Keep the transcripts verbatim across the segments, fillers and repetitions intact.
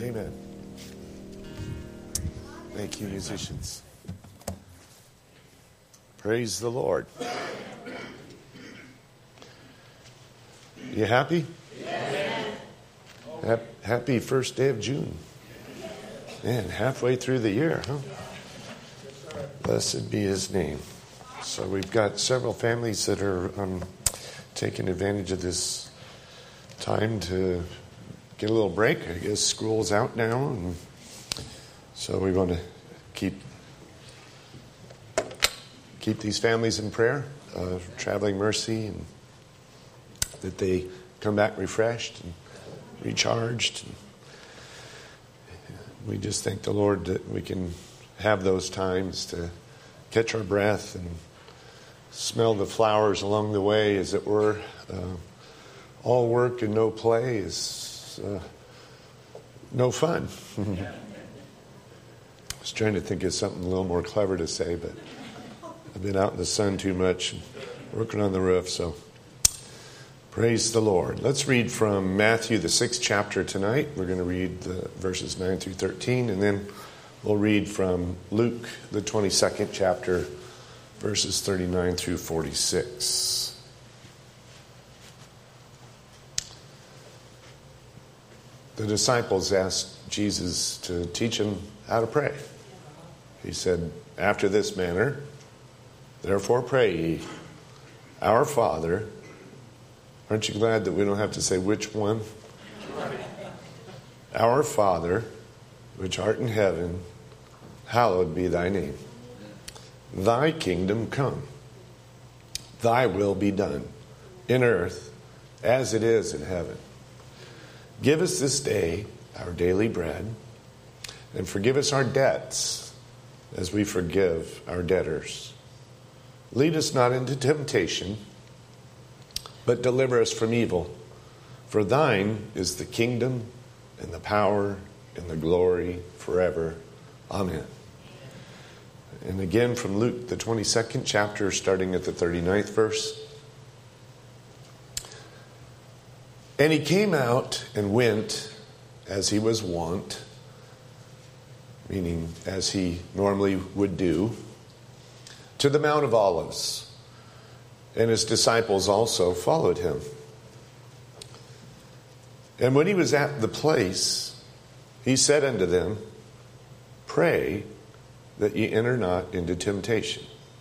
Amen. Thank you, musicians. Praise the Lord. You happy? Yeah. Happy first day of June. Man, halfway through the year, huh? Blessed be his name. So we've got several families that are um, taking advantage of this time to get a little break. I guess school's out now, and so we want to keep keep these families in prayer, uh, traveling mercy, and that they come back refreshed and recharged. We just thank the Lord that we can have those times to catch our breath and smell the flowers along the way, as it were. Uh, all work and no play is uh, no fun. I was trying to think of something a little more clever to say, but I've been out in the sun too much and working on the roof, so praise the Lord. Let's read from Matthew, the sixth chapter tonight. We're going to read the verses nine through thirteen, and then we'll read from Luke, the twenty-second chapter, verses thirty-nine through forty-six. The disciples asked Jesus to teach them how to pray. He said, "After this manner, therefore pray ye, Our Father." Aren't you glad that we don't have to say which one? "Our Father, which art in heaven, hallowed be thy name. Thy kingdom come. Thy will be done, in earth as it is in heaven. Give us this day our daily bread, and forgive us our debts as we forgive our debtors. Lead us not into temptation, but deliver us from evil. For thine is the kingdom and the power and the glory forever. Amen." And again from Luke, the twenty-second chapter, starting at the thirty-ninth verse. "And he came out and went as he was wont," meaning as he normally would do, "to the Mount of Olives. And his disciples also followed him. And when he was at the place, he said unto them, Pray that ye enter not into temptation."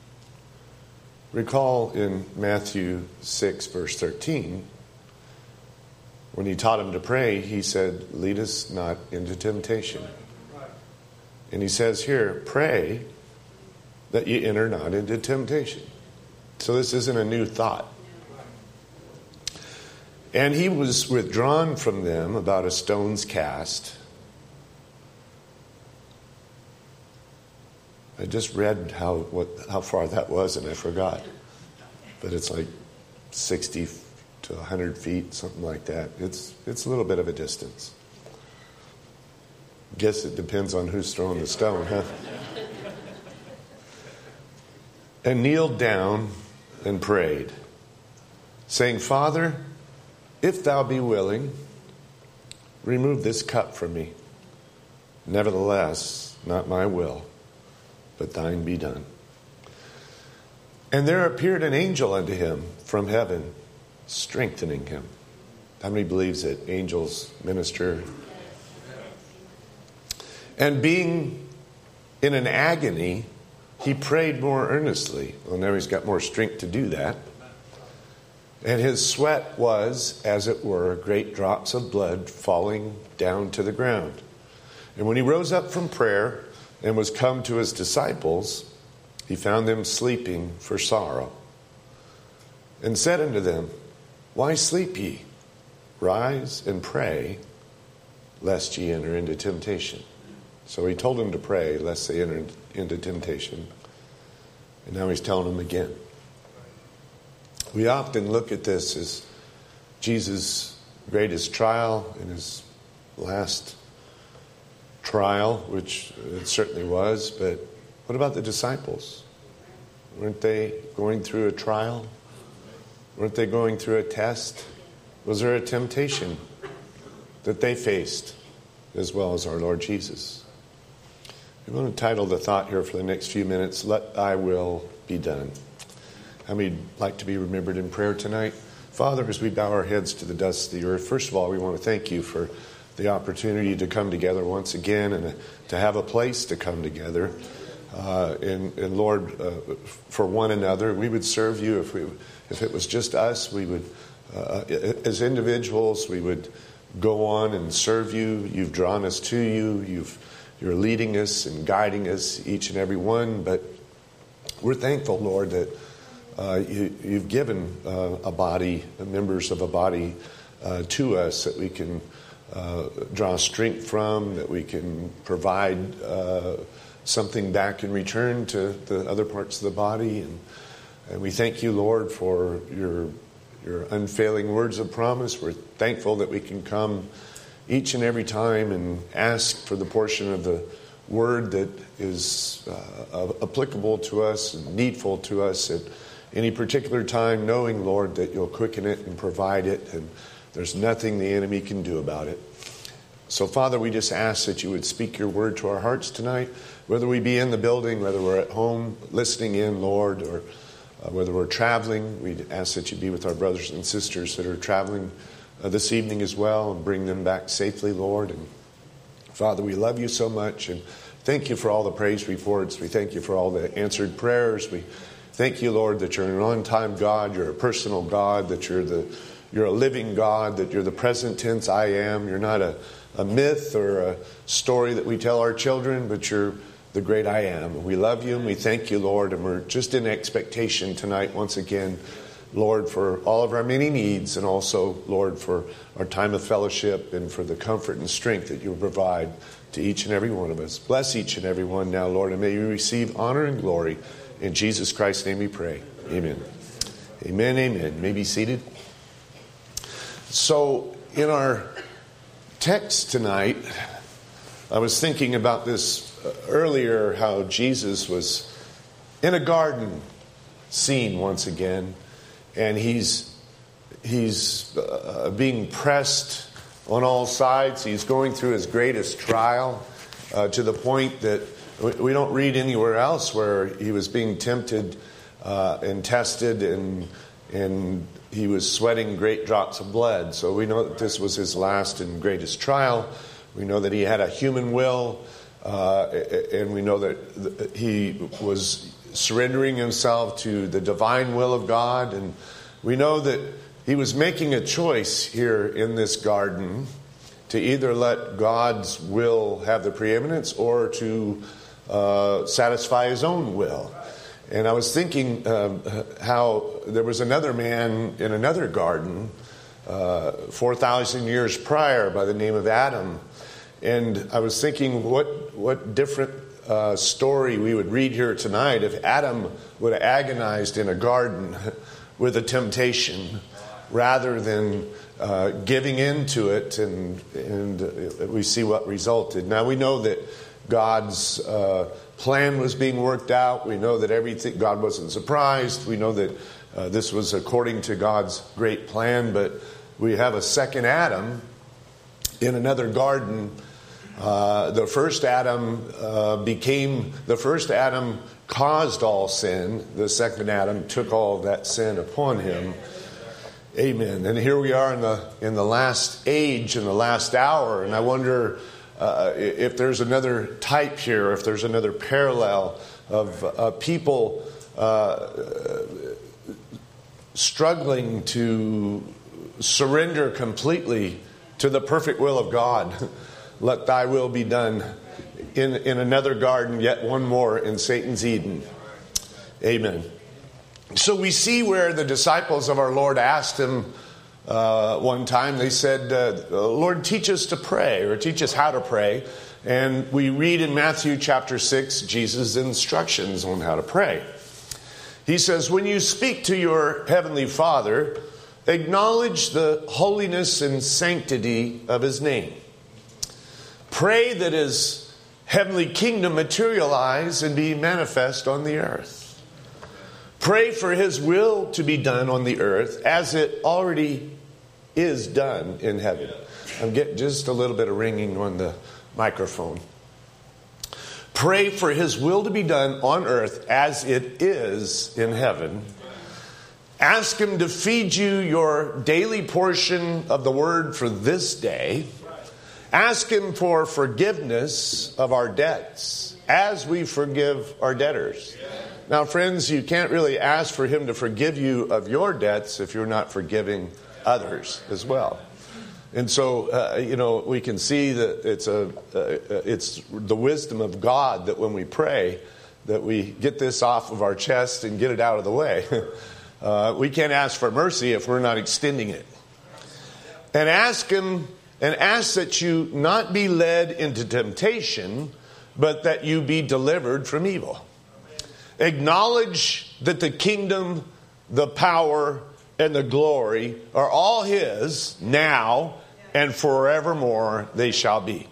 Recall in Matthew six, verse thirteen, when he taught them to pray, he said, "Lead us not into temptation." And he says here, "Pray that ye enter not into temptation." So this isn't a new thought. "And he was withdrawn from them about a stone's cast." I just read how what how far that was, and I forgot. But it's like sixty to one hundred feet, something like that. It's it's a little bit of a distance. Guess it depends on who's throwing the stone, huh? "And kneeled down and prayed, saying, Father, if thou be willing, remove this cup from me. Nevertheless, not my will, but thine be done. And there appeared an angel unto him from heaven, strengthening him." How many believes that angels minister? "And being in an agony, he prayed more earnestly." Well, now he's got more strength to do that. "And his sweat was, as it were, great drops of blood falling down to the ground. And when he rose up from prayer and was come to his disciples, he found them sleeping for sorrow. And said unto them, Why sleep ye? Rise and pray, lest ye enter into temptation." So he told them to pray, lest they enter into temptation. And now he's telling them again. We often look at this as Jesus' greatest trial and his last trial, which it certainly was. But what about the disciples? Weren't they going through a trial? Weren't they going through a test? Was there a temptation that they faced? as well as our Lord Jesus. We want to title the thought here for the next few minutes, Let Thy Will Be Done. How many would like to be remembered in prayer tonight? Father, as we bow our heads to the dust of the earth, first of all, we want to thank you for the opportunity to come together once again and to have a place to come together. Uh, and, and Lord, uh, for one another, we would serve you if we, if it was just us. We would, uh, as individuals, we would go on and serve you. You've drawn us to you. You've, you're leading us and guiding us, each and every one. But we're thankful, Lord, that uh, you, you've given uh, a body, members of a body, uh, to us that we can uh, draw strength from, that we can provide uh, something back in return to the other parts of the body. And, and we thank you, Lord, for your your unfailing words of promise. We're thankful that we can come each and every time and ask for the portion of the word that is uh, applicable to us and needful to us at any particular time, knowing, Lord, that you'll quicken it and provide it, and there's nothing the enemy can do about it. So, Father, we just ask that you would speak your word to our hearts tonight, whether we be in the building, whether we're at home listening in, Lord, or uh, whether we're traveling. We ask that you be with our brothers and sisters that are traveling uh, this evening as well, and bring them back safely, Lord. And Father, we love you so much, and thank you for all the praise reports. We thank you for all the answered prayers. We thank you, Lord, that you're an on-time God, you're a personal God, that you're the you're a living God, that you're the present tense I am. You're not a, a myth or a story that we tell our children, but you're the great I am. We love you and we thank you, Lord, and we're just in expectation tonight once again, Lord, for all of our many needs, and also, Lord, for our time of fellowship and for the comfort and strength that you provide to each and every one of us. Bless each and every one now, Lord, and may you receive honor and glory. In Jesus Christ's name we pray. Amen. Amen, amen. You may be seated. So, in our text tonight, I was thinking about this earlier, how Jesus was in a garden scene once again, and he's he's uh, being pressed on all sides. He's going through his greatest trial uh, to the point that we don't read anywhere else where he was being tempted uh, and tested, and and he was sweating great drops of blood. So we know that this was his last and greatest trial. We know that he had a human will. Uh, and we know that he was surrendering himself to the divine will of God. And we know that he was making a choice here in this garden to either let God's will have the preeminence or to uh, satisfy his own will. And I was thinking um, how there was another man in another garden uh, four thousand years prior by the name of Adam. And I was thinking what what different uh, story we would read here tonight if Adam would have agonized in a garden with a temptation rather than uh, giving in to it, and, and uh, we see what resulted. Now we know that God's uh, plan was being worked out. We know that everything, God wasn't surprised. We know that uh, this was according to God's great plan, but we have a second Adam in another garden. Uh, the first Adam uh, became, the first Adam caused all sin. The second Adam took all of that sin upon him. Amen. And here we are in the in the last age, in the last hour, and I wonder uh, if there's another type here, if there's another parallel of uh, people uh, struggling to surrender completely to the perfect will of God. Let thy will be done in, in another garden, yet one more in Satan's Eden. Amen. So we see where the disciples of our Lord asked him uh, one time, they said, uh, Lord, teach us to pray, or teach us how to pray. And we read in Matthew chapter six, Jesus' instructions on how to pray. He says, when you speak to your heavenly Father, acknowledge the holiness and sanctity of his name. Pray that his heavenly kingdom materialize and be manifest on the earth. Pray for his will to be done on the earth as it already is done in heaven. I'm getting just a little bit of ringing on the microphone. Pray for his will to be done on earth as it is in heaven. Ask him to feed you your daily portion of the word for this day. Ask him for forgiveness of our debts as we forgive our debtors. Now, friends, you can't really ask for him to forgive you of your debts if you're not forgiving others as well. And so, uh, you know, we can see that it's a uh, it's the wisdom of God that when we pray, that we get this off of our chest and get it out of the way. uh, we can't ask for mercy if we're not extending it. And ask him, and ask that you not be led into temptation, but that you be delivered from evil. Acknowledge that the kingdom, the power, and the glory are all his now and forevermore they shall be.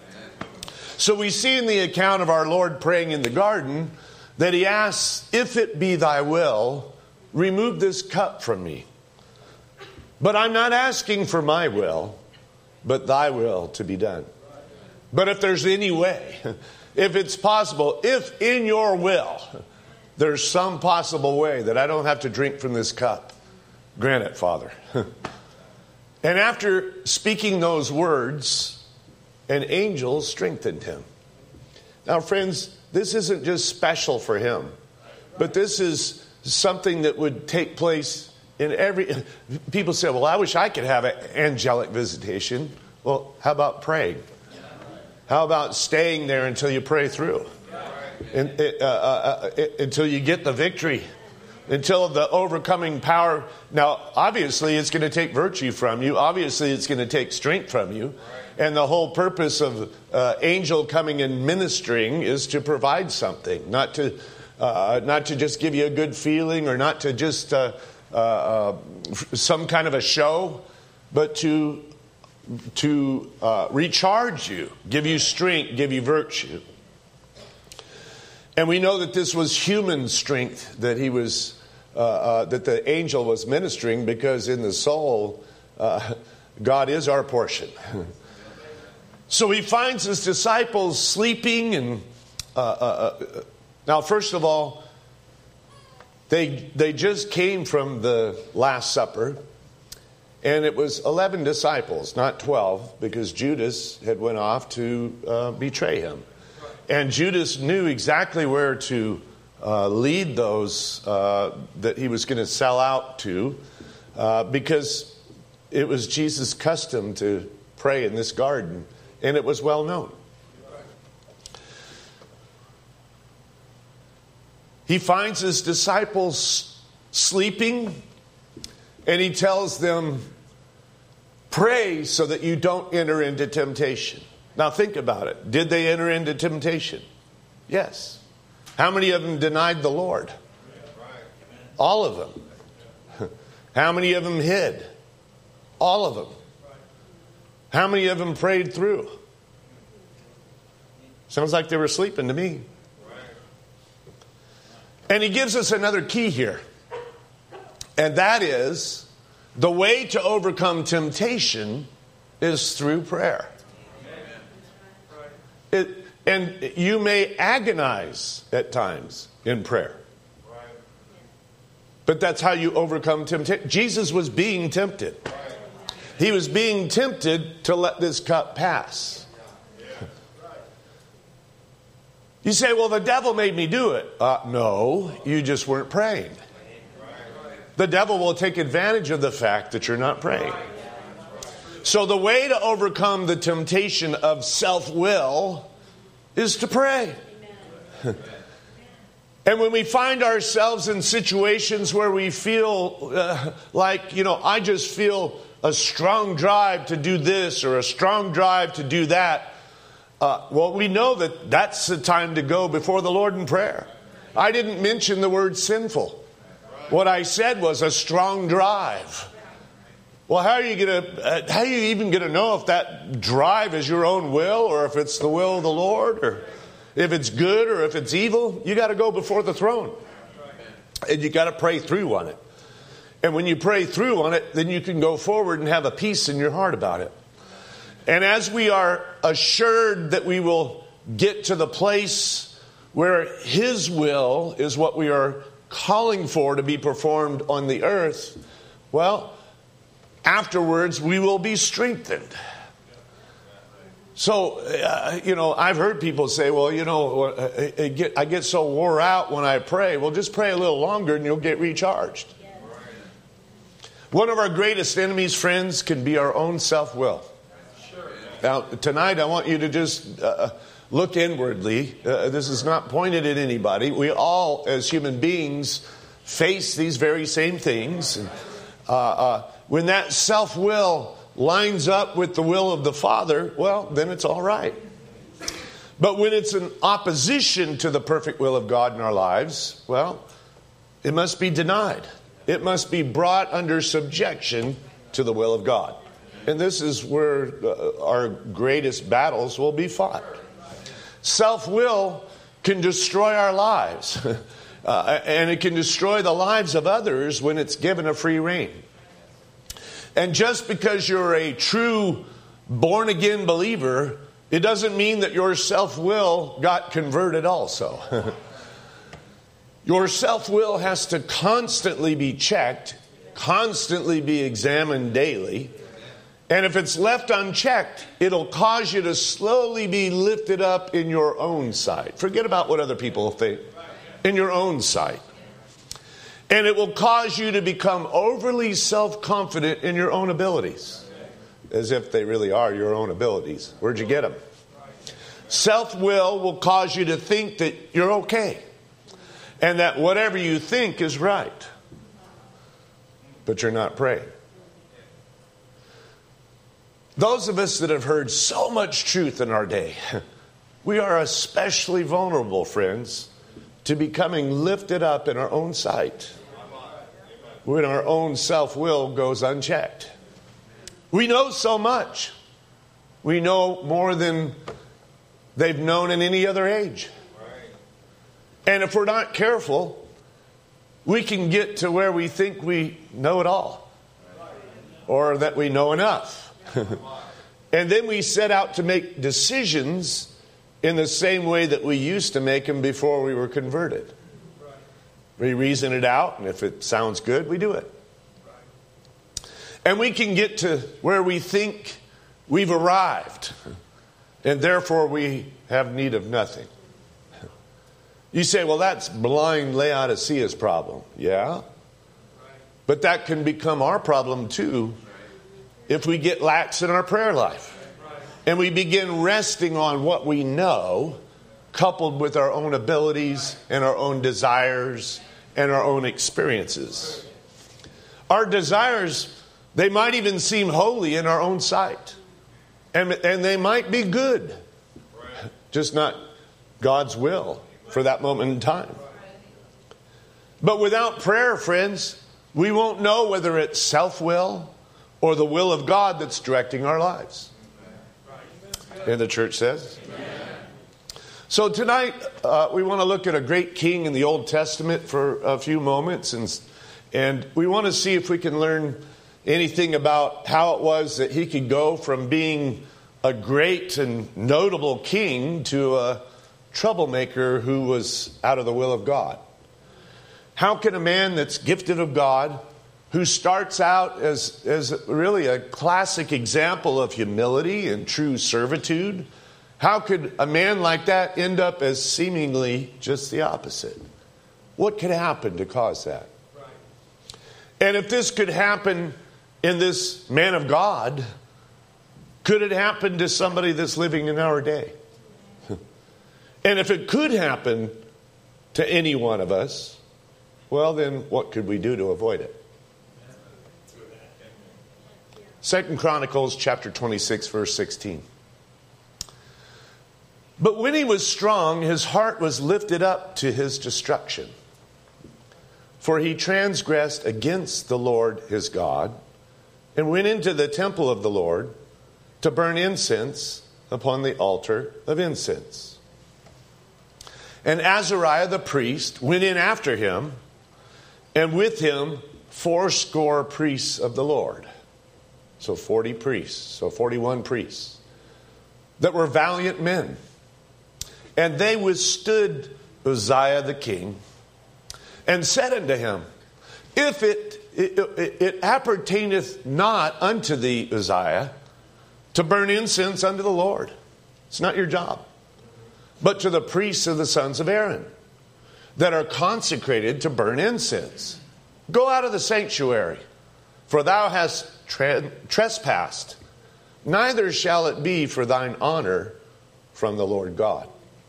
So we see in the account of our Lord praying in the garden that he asks, if it be thy will, remove this cup from me. But I'm not asking for my will, but thy will to be done. But if there's any way, if it's possible, if in your will there's some possible way that I don't have to drink from this cup, grant it, Father. And after speaking those words, an angel strengthened him. Now, friends, this isn't just special for him, but this is something that would take place in every... People say, well, I wish I could have an angelic visitation. Well, how about praying? How about staying there until you pray through? And, uh, uh, uh, until you get the victory, until the overcoming power. Now, obviously, it's going to take virtue from you. Obviously, it's going to take strength from you. And the whole purpose of uh, angel coming and ministering is to provide something, not to uh, not to just give you a good feeling or not to just uh, uh, uh, some kind of a show, but to to uh, recharge you, give you strength, give you virtue. And we know that this was human strength that he was, uh, uh, that the angel was ministering, because in the soul, uh, God is our portion. So he finds his disciples sleeping, and uh, uh, uh, now, first of all, they they just came from the Last Supper, and it was eleven disciples, not twelve, because Judas had went off to uh, betray him. And Judas knew exactly where to uh, lead those uh, that he was going to sell out to, uh, because it was Jesus' custom to pray in this garden, and it was well known. He finds his disciples sleeping, and he tells them, pray so that you don't enter into temptation. Now think about it. Did they enter into temptation? Yes. How many of them denied the Lord? All of them. How many of them hid? All of them. How many of them prayed through? Sounds like they were sleeping to me. And he gives us another key here. And that is, the way to overcome temptation is through prayer. It, and you may agonize at times in prayer. But that's how you overcome temptation. Jesus was being tempted. He was being tempted to let this cup pass. You say, well, the devil made me do it. Uh, no, you just weren't praying. The devil will take advantage of the fact that you're not praying. So the way to overcome the temptation of self-will is to pray. And when we find ourselves in situations where we feel uh, like, you know, I just feel a strong drive to do this or a strong drive to do that, uh, well, we know that that's the time to go before the Lord in prayer. I didn't mention the word sinful. What I said was a strong drive. Well, how are you going to, uh, how are you even going to know if that drive is your own will, or if it's the will of the Lord, or if it's good or if it's evil? You got to go before the throne. And you got to pray through on it. And when you pray through on it, then you can go forward and have a peace in your heart about it. And as we are assured that we will get to the place where His will is what we are calling for to be performed on the earth, well, afterwards we will be strengthened. So, uh, you know, I've heard people say, well, you know, I, I, get, I get so wore out when I pray. Well, just pray a little longer and you'll get recharged. Yes. One of our greatest enemies, friends, can be our own self-will. Sure. Now, tonight I want you to just uh, look inwardly. Uh, this is not pointed at anybody. We all, as human beings, face these very same things. And, uh, uh, when that self-will lines up with the will of the Father, well, then it's all right. But when it's in opposition to the perfect will of God in our lives, well, it must be denied. It must be brought under subjection to the will of God. And this is where uh, our greatest battles will be fought. Self-will can destroy our lives. uh, and it can destroy the lives of others when it's given a free rein. And just because you're a true born-again believer, it doesn't mean that your self-will got converted also. Your self-will has to constantly be checked, constantly be examined daily. And if it's left unchecked, it'll cause you to slowly be lifted up in your own sight. Forget about what other people think. In your own sight. And it will cause you to become overly self-confident in your own abilities. As if they really are your own abilities. Where'd you get them? Self-will will cause you to think that you're okay. And that whatever you think is right. But you're not praying. Those of us that have heard so much truth in our day, we are especially vulnerable, friends, to becoming lifted up in our own sight when our own self-will goes unchecked. We know so much. We know more than they've known in any other age. And if we're not careful, we can get to where we think we know it all. Or that we know enough. And then we set out to make decisions in the same way that we used to make them before we were converted. We reason it out, and if it sounds good, we do it. And we can get to where we think we've arrived, and therefore we have need of nothing. You say, well, that's blind Laodicea's problem. Yeah. But that can become our problem too if we get lax in our prayer life. And we begin resting on what we know, coupled with our own abilities and our own desires and our own experiences. Our desires, they might even seem holy in our own sight. And, and they might be good. Just not God's will for that moment in time. But without prayer, friends, we won't know whether it's self-will or the will of God that's directing our lives. And the church says. So tonight, uh, we want to look at a great king in the Old Testament for a few moments. And, and we want to see if we can learn anything about how it was that he could go from being a great and notable king to a troublemaker who was out of the will of God. How can a man that's gifted of God, who starts out as, as really a classic example of humility and true servitude, how could a man like that end up as seemingly just the opposite? What could happen to cause that? Right. And if this could happen in this man of God, could it happen to somebody that's living in our day? And if it could happen to any one of us, well, then what could we do to avoid it? Second Chronicles chapter twenty-six, verse sixteen. But when he was strong, his heart was lifted up to his destruction. For he transgressed against the Lord his God, and went into the temple of the Lord to burn incense upon the altar of incense. And Azariah the priest went in after him, and with him fourscore priests of the Lord. So forty priests, so forty-one priests that were valiant men. And they withstood Uzziah the king and said unto him, If it, it, it, it appertaineth not unto thee, Uzziah, to burn incense unto the Lord. It's not your job. But to the priests of the sons of Aaron that are consecrated to burn incense. Go out of the sanctuary, for thou hast tra- trespassed. Neither shall it be for thine honor from the Lord God.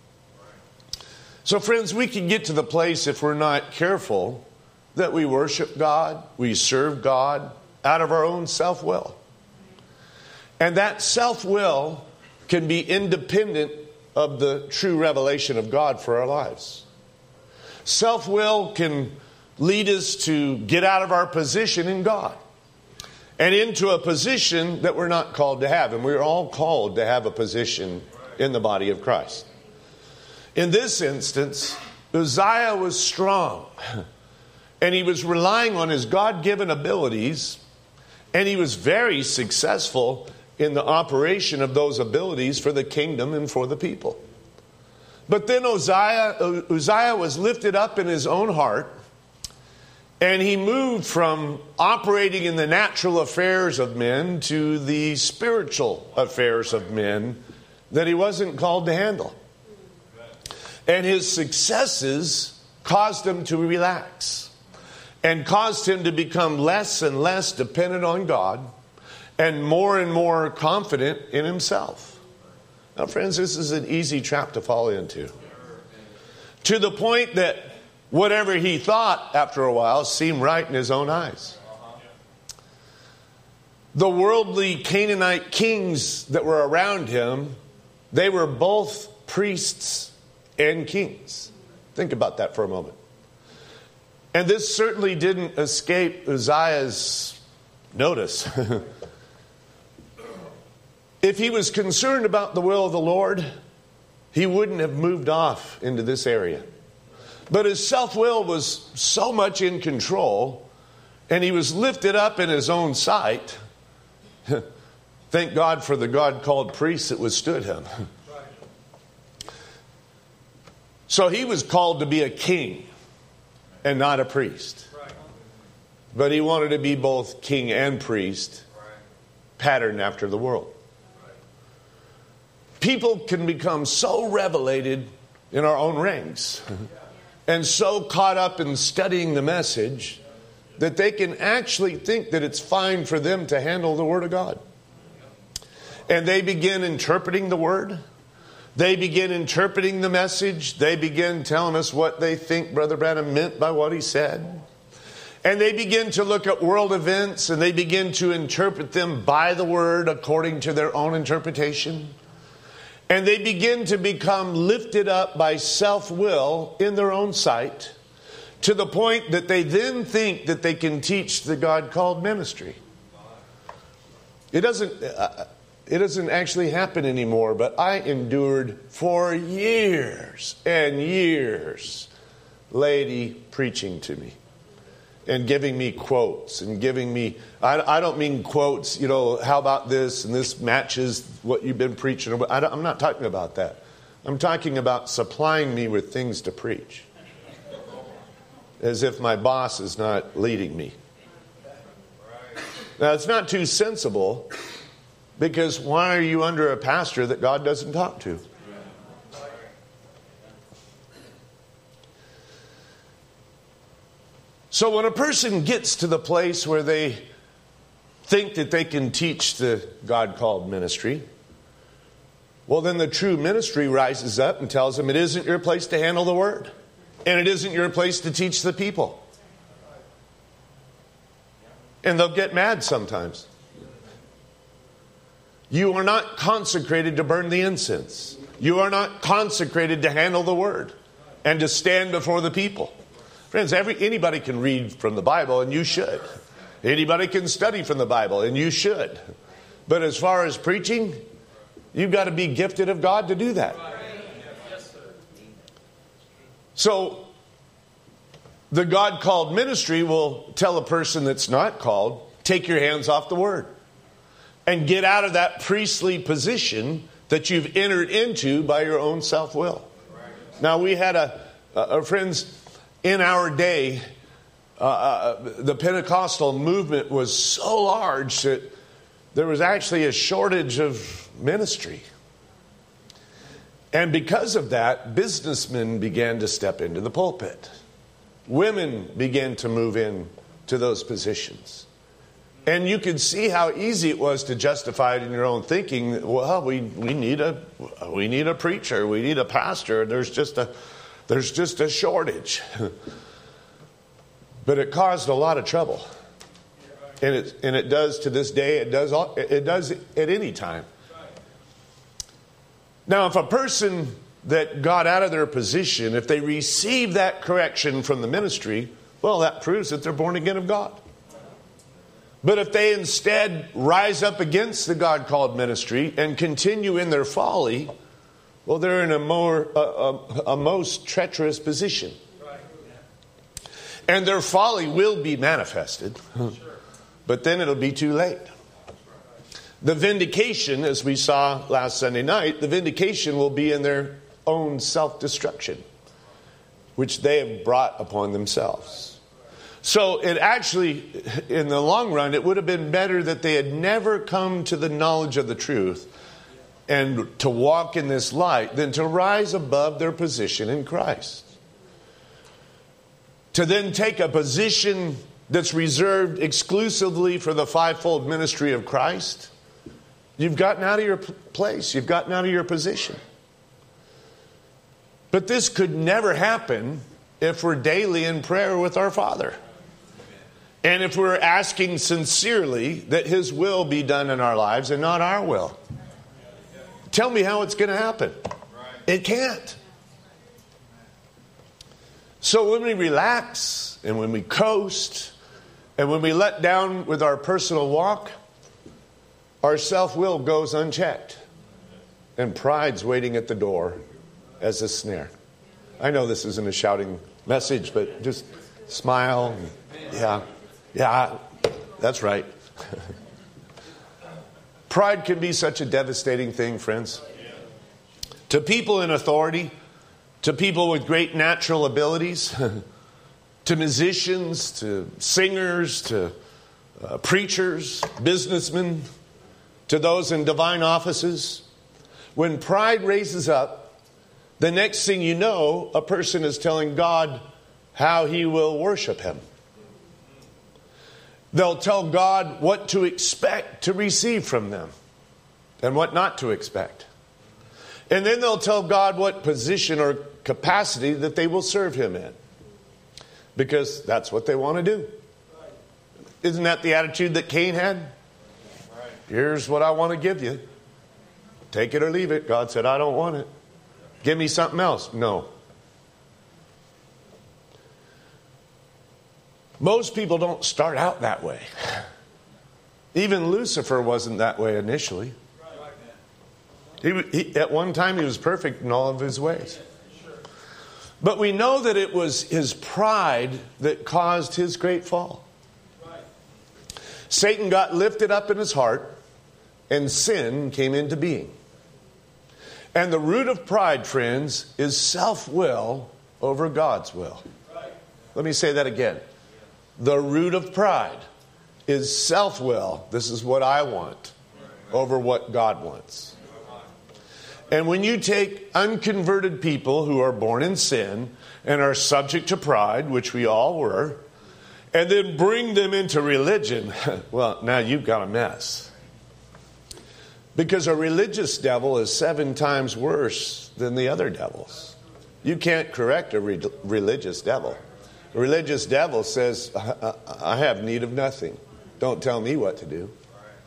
So friends, we can get to the place, if we're not careful, that we worship God, we serve God out of our own self-will. And that self-will can be independent of the true revelation of God for our lives. Self-will can lead us to get out of our position in God and into a position that we're not called to have. And we're all called to have a position in the body of Christ. In this instance, Uzziah was strong, and he was relying on his God-given abilities, and he was very successful in the operation of those abilities for the kingdom and for the people. But then Uzziah, Uzziah was lifted up in his own heart, and he moved from operating in the natural affairs of men to the spiritual affairs of men that he wasn't called to handle. And his successes caused him to relax and caused him to become less and less dependent on God and more and more confident in himself. Now, friends, this is an easy trap to fall into. To the point that whatever he thought after a while seemed right in his own eyes. The worldly Canaanite kings that were around him, they were both priests and kings. Think about that for a moment. And this certainly didn't escape Uzziah's notice. If he was concerned about the will of the Lord, he wouldn't have moved off into this area. But his self-will was so much in control, and he was lifted up in his own sight. Thank God for the God-called priests that withstood him. So he was called to be a king and not a priest. But he wanted to be both king and priest, patterned after the world. People can become so revelated in our own ranks and so caught up in studying the message that they can actually think that it's fine for them to handle the Word of God. And they begin interpreting the Word. They begin interpreting the message. They begin telling us what they think Brother Branham meant by what he said. And they begin to look at world events and they begin to interpret them by the Word according to their own interpretation. And they begin to become lifted up by self-will in their own sight to the point that they then think that they can teach the God-called ministry. It doesn't, uh, it doesn't actually happen anymore, but I endured for years and years lady preaching to me and giving me quotes and giving me, I, I don't mean quotes, you know, how about this and this matches what you've been preaching. I I'm not talking about that. I'm talking about supplying me with things to preach. As if my boss is not leading me. Now, it's not too sensible, because why are you under a pastor that God doesn't talk to? So when a person gets to the place where they think that they can teach the God-called ministry, well, then the true ministry rises up and tells them it isn't your place to handle the Word. And it isn't your place to teach the people. And they'll get mad sometimes. You are not consecrated to burn the incense. You are not consecrated to handle the Word and to stand before the people. Friends, every, anybody can read from the Bible, and you should. Anybody can study from the Bible, and you should. But as far as preaching, you've got to be gifted of God to do that. So, the God-called ministry will tell a person that's not called, take your hands off the Word. and get out of that priestly position that you've entered into by your own self-will. Now, we had a, a, a friends, in our day, uh, uh, the Pentecostal movement was so large that there was actually a shortage of ministry. And because of that, businessmen began to step into the pulpit. Women began to move in to those positions. And you could see how easy it was to justify it in your own thinking. Well, we, we need a we need a preacher, we need a pastor. There's just a there's just a shortage. But it caused a lot of trouble. And it and it does to this day, it does all, it does at any time. Now, if a person that got out of their position, if they receive that correction from the ministry, well, that proves that they're born again of God. But if they instead rise up against the God-called ministry and continue in their folly, well, they're in a more a, a, a most treacherous position. And their folly will be manifested, but then it'll be too late. The vindication, as we saw last Sunday night, the vindication will be in their own self-destruction, which they have brought upon themselves. So it actually, in the long run, it would have been better that they had never come to the knowledge of the truth and to walk in this light than to rise above their position in Christ. To then take a position that's reserved exclusively for the fivefold ministry of Christ, you've gotten out of your place. You've gotten out of your position. But this could never happen if we're daily in prayer with our Father. And if we're asking sincerely that His will be done in our lives and not our will. Tell me how it's going to happen. It can't. So when we relax and when we coast and when we let down with our personal walk, our self-will goes unchecked. And pride's waiting at the door as a snare. I know this isn't a shouting message, but just smile. Yeah, yeah, that's right. Pride can be such a devastating thing, friends. To people in authority, to people with great natural abilities, to musicians, to singers, to uh, preachers, businessmen, to those in divine offices. When pride raises up, the next thing you know, a person is telling God how he will worship Him. They'll tell God what to expect to receive from them and what not to expect. And then they'll tell God what position or capacity that they will serve Him in. Because that's what they want to do. Isn't that the attitude that Cain had? Here's what I want to give you. Take it or leave it. God said, I don't want it. Give me something else. No. Most people don't start out that way. Even Lucifer wasn't that way initially. He, he, at one time he was perfect in all of his ways. But we know that it was his pride that caused his great fall. Satan got lifted up in his heart and sin came into being. And the root of pride, friends, is self-will over God's will. Let me say that again. The root of pride is self-will. This is what I want over what God wants. And when you take unconverted people who are born in sin and are subject to pride, which we all were, and then bring them into religion, well, now you've got a mess. Because a religious devil is seven times worse than the other devils. You can't correct a re- religious devil. A religious devil says, I have need of nothing. Don't tell me what to do.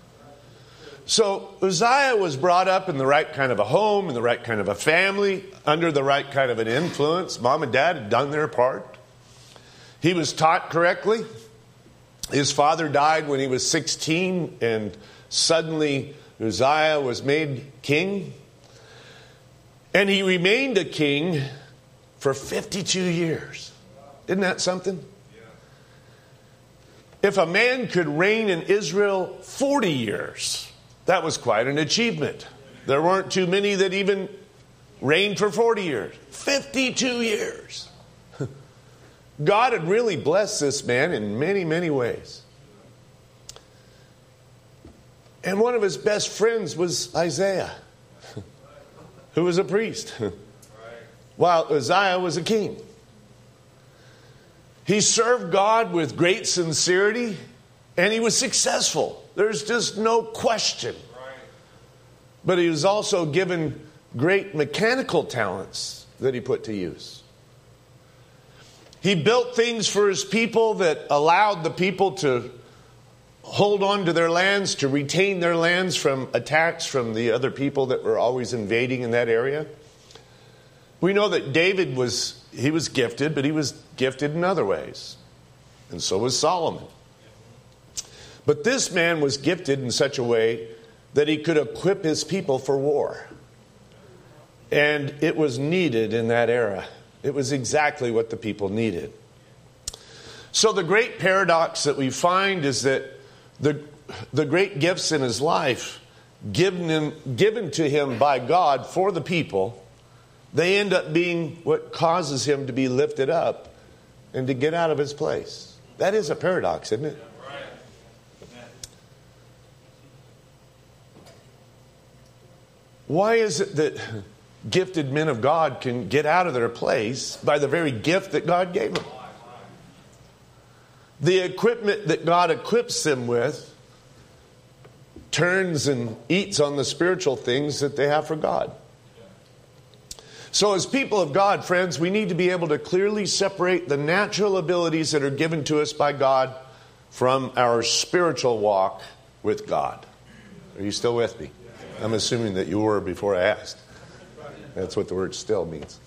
So Uzziah was brought up in the right kind of a home, in the right kind of a family, under the right kind of an influence. Mom and dad had done their part. He was taught correctly. His father died when he was sixteen, and suddenly Uzziah was made king. And he remained a king for fifty-two years. Isn't that something? If a man could reign in Israel forty years, That was quite an achievement. There weren't too many that even reigned for forty years. fifty-two years. God had really blessed this man in many, many ways. And one of his best friends was Isaiah, who was a priest, while Uzziah was a king. He served God with great sincerity, and he was successful. There's just no question. But he was also given great mechanical talents that he put to use. He built things for his people that allowed the people to hold on to their lands, to retain their lands from attacks from the other people that were always invading in that area. We know that David was, he was gifted, but he was gifted in other ways. And so was Solomon. But this man was gifted in such a way that he could equip his people for war. And it was needed in that era. It was exactly what the people needed. So the great paradox that we find is that the, the great gifts in his life given, him, given to him by God for the people, they end up being what causes him to be lifted up and to get out of his place. That is a paradox, isn't it? Why is it that gifted men of God can get out of their place by the very gift that God gave them? The equipment that God equips them with turns and eats on the spiritual things that they have for God. So as people of God, friends, we need to be able to clearly separate the natural abilities that are given to us by God from our spiritual walk with God. Are you still with me? I'm assuming that you were before I asked. That's what the word still means.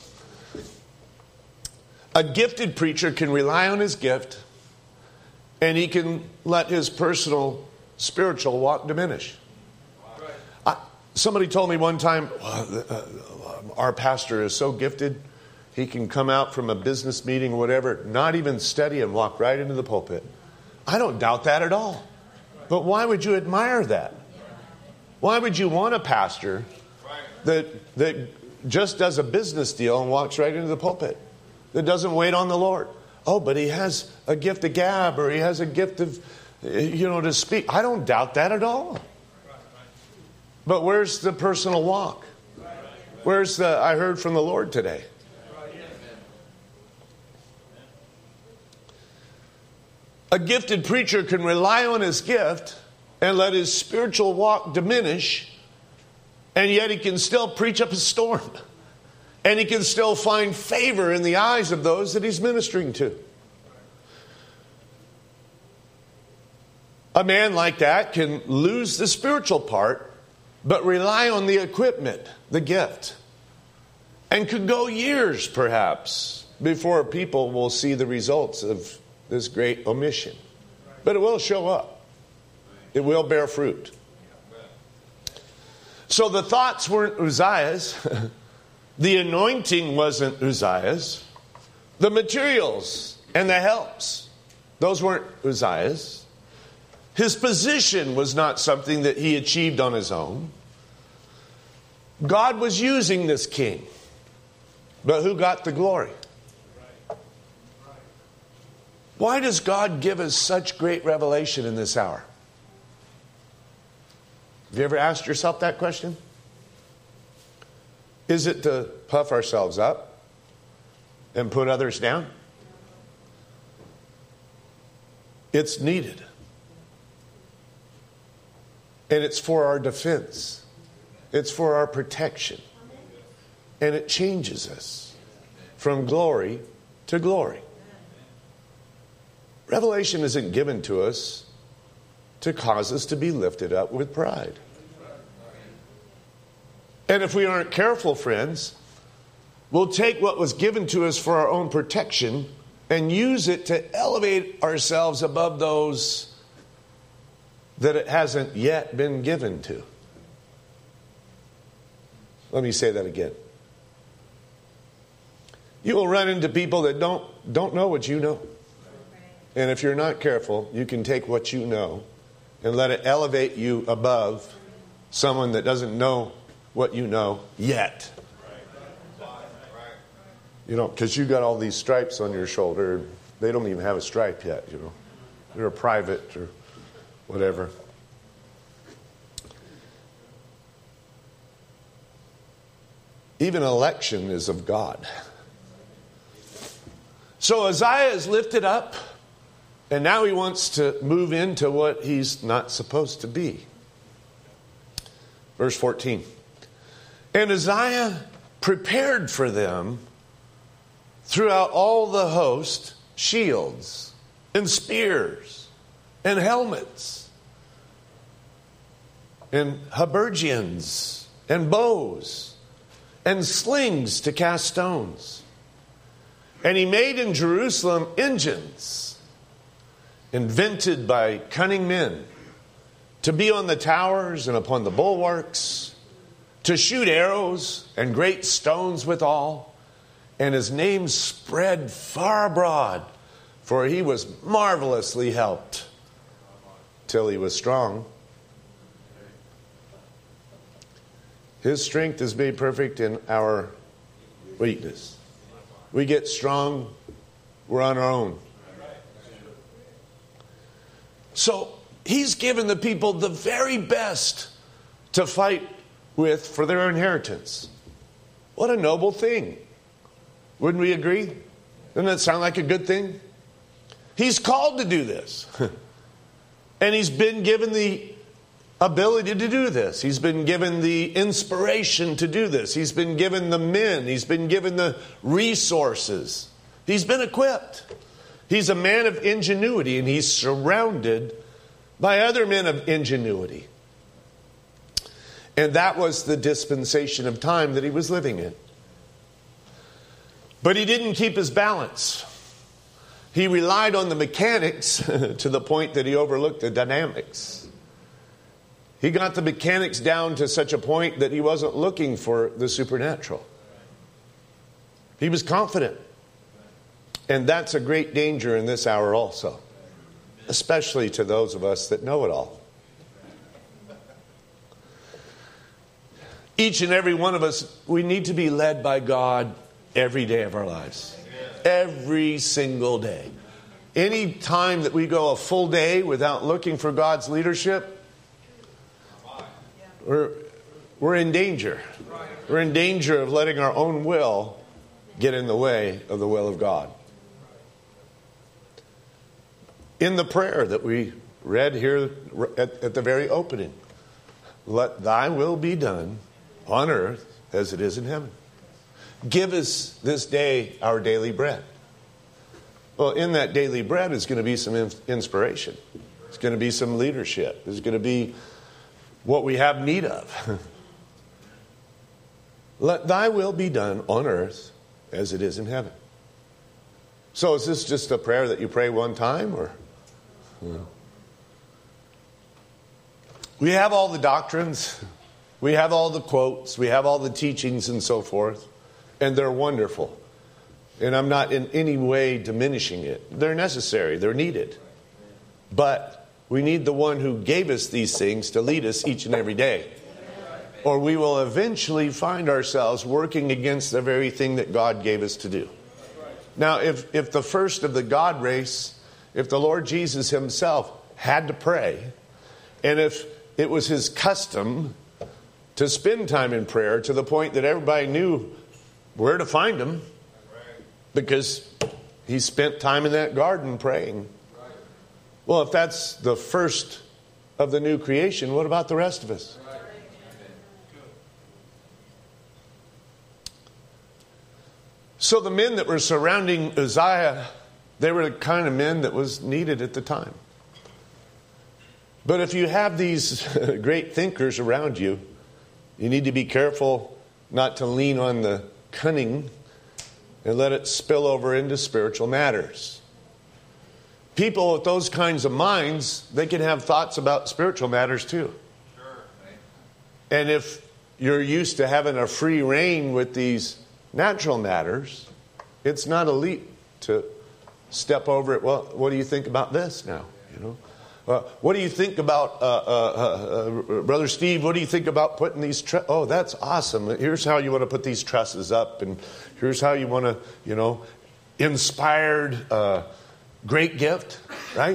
A gifted preacher can rely on his gift, and he can let his personal spiritual walk diminish. I, somebody told me one time, well, uh, our pastor is so gifted, he can come out from a business meeting or whatever, not even study, and walk right into the pulpit. I don't doubt that at all. But why would you admire that? Why would you want a pastor that that just does a business deal and walks right into the pulpit, that doesn't wait on the Lord? Oh, but he has a gift of gab, or he has a gift of, you know, to speak. I don't doubt that at all. But where's the personal walk? Where's the, I heard from the Lord today? A gifted preacher can rely on his gift and let his spiritual walk diminish, and yet he can still preach up a storm. And he can still find favor in the eyes of those that he's ministering to. A man like that can lose the spiritual part, but rely on the equipment, the gift. And could go years, perhaps, before people will see the results of this great omission. But it will show up. It will bear fruit. So the thoughts weren't Uzziah's. The anointing wasn't Uzziah's. The materials and the helps, those weren't Uzziah's. His position was not something that he achieved on his own. God was using this king. But who got the glory? Why does God give us such great revelation in this hour? Have you ever asked yourself that question? Is it to puff ourselves up and put others down? It's needed. And it's for our defense. It's for our protection. And it changes us from glory to glory. Revelation isn't given to us to cause us to be lifted up with pride. And if we aren't careful, friends, we'll take what was given to us for our own protection and use it to elevate ourselves above those that it hasn't yet been given to. Let me say that again. You will run into people that don't, don't know what you know. And if you're not careful, you can take what you know and let it elevate you above someone that doesn't know what you know yet. You know, because you got all these stripes on your shoulder. They don't even have a stripe yet, you know. You're a private or whatever. Even election is of God. So Uzziah is lifted up, and now he wants to move into what he's not supposed to be. Verse fourteen. And Uzziah prepared for them throughout all the host shields and spears and helmets and habergeons and bows and slings to cast stones. And he made in Jerusalem engines invented by cunning men to be on the towers and upon the bulwarks, to shoot arrows and great stones withal. And his name spread far abroad, for he was marvelously helped till he was strong. His strength is made perfect in our weakness. We get strong, we're on our own. So he's given the people the very best to fight with for their inheritance. What a noble thing. Wouldn't we agree? Doesn't that sound like a good thing? He's called to do this. And he's been given the ability to do this. He's been given the inspiration to do this. He's been given the men. He's been given the resources. He's been equipped. He's a man of ingenuity, and he's surrounded by other men of ingenuity. And that was the dispensation of time that he was living in. But he didn't keep his balance. He relied on the mechanics to the point that he overlooked the dynamics. He got the mechanics down to such a point that he wasn't looking for the supernatural. He was confident. And that's a great danger in this hour also. Especially to those of us that know it all. Each and every one of us, we need to be led by God every day of our lives. Every single day. Any time that we go a full day without looking for God's leadership, we're, we're in danger. We're in danger of letting our own will get in the way of the will of God. In the prayer that we read here at, at the very opening, let thy will be done on earth as it is in heaven. Give us this day our daily bread. Well, in that daily bread is going to be some inspiration. It's going to be some leadership. It's going to be what we have need of. Let thy will be done on earth as it is in heaven. So is this just a prayer that you pray one time, or? You know? We have all the doctrines. We have all the quotes. We have all the teachings and so forth. And they're wonderful. And I'm not in any way diminishing it. They're necessary. They're needed. But we need the one who gave us these things to lead us each and every day. Or we will eventually find ourselves working against the very thing that God gave us to do. Now, if, if the first of the God race, if the Lord Jesus himself had to pray, and if it was his custom to spend time in prayer to the point that everybody knew where to find him, because he spent time in that garden praying. Well, if that's the first of the new creation, what about the rest of us? So the men that were surrounding Uzziah, they were the kind of men that was needed at the time. But if you have these great thinkers around you, you need to be careful not to lean on the cunning and let it spill over into spiritual matters. People with those kinds of minds, they can have thoughts about spiritual matters too. Sure. And if you're used to having a free reign with these natural matters, it's not a leap to step over it. Well, what do you think about this now? You know, Uh, what do you think about, uh, uh, uh, Brother Steve, what do you think about putting these, tr- oh, that's awesome. Here's how you want to put these trusses up, and here's how you want to, you know, inspired, uh, great gift, right?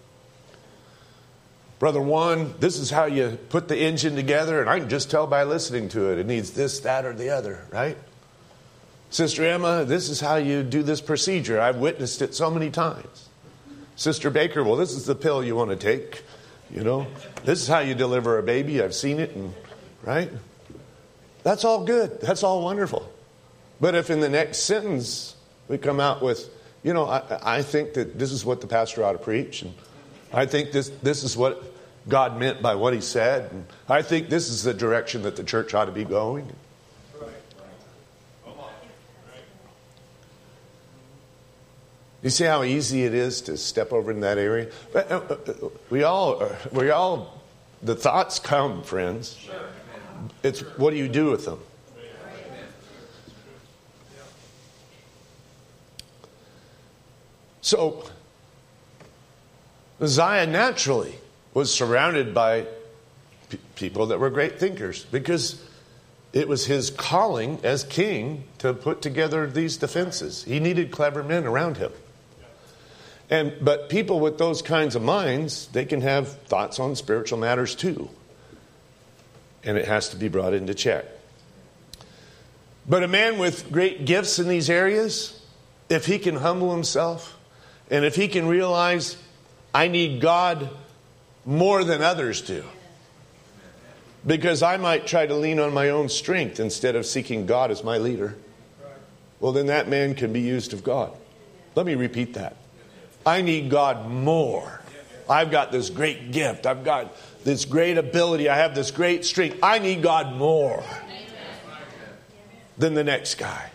Brother Juan, this is how you put the engine together, and I can just tell by listening to it. It needs this, that, or the other, right? Sister Emma, this is how you do this procedure. I've witnessed it so many times. Sister Baker, well, this is the pill you want to take. You know, this is how you deliver a baby. I've seen it, and right? That's all good. That's all wonderful. But if in the next sentence we come out with, you know, I, I think that this is what the pastor ought to preach, and I think this this is what God meant by what he said, and I think this is the direction that the church ought to be going. You see how easy it is to step over in that area? We all, we all, the thoughts come, friends. It's what do you do with them? So, Uzziah naturally was surrounded by p- people that were great thinkers, because it was his calling as king to put together these defenses. He needed clever men around him. And but people with those kinds of minds, they can have thoughts on spiritual matters too. And it has to be brought into check. But a man with great gifts in these areas, if he can humble himself, and if he can realize, I need God more than others do, because I might try to lean on my own strength instead of seeking God as my leader, well, then that man can be used of God. Let me repeat that. I need God more. I've got this great gift. I've got this great ability. I have this great strength. I need God more than the next guy.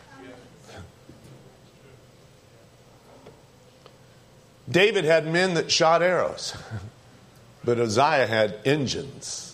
David had men that shot arrows, but Uzziah had engines.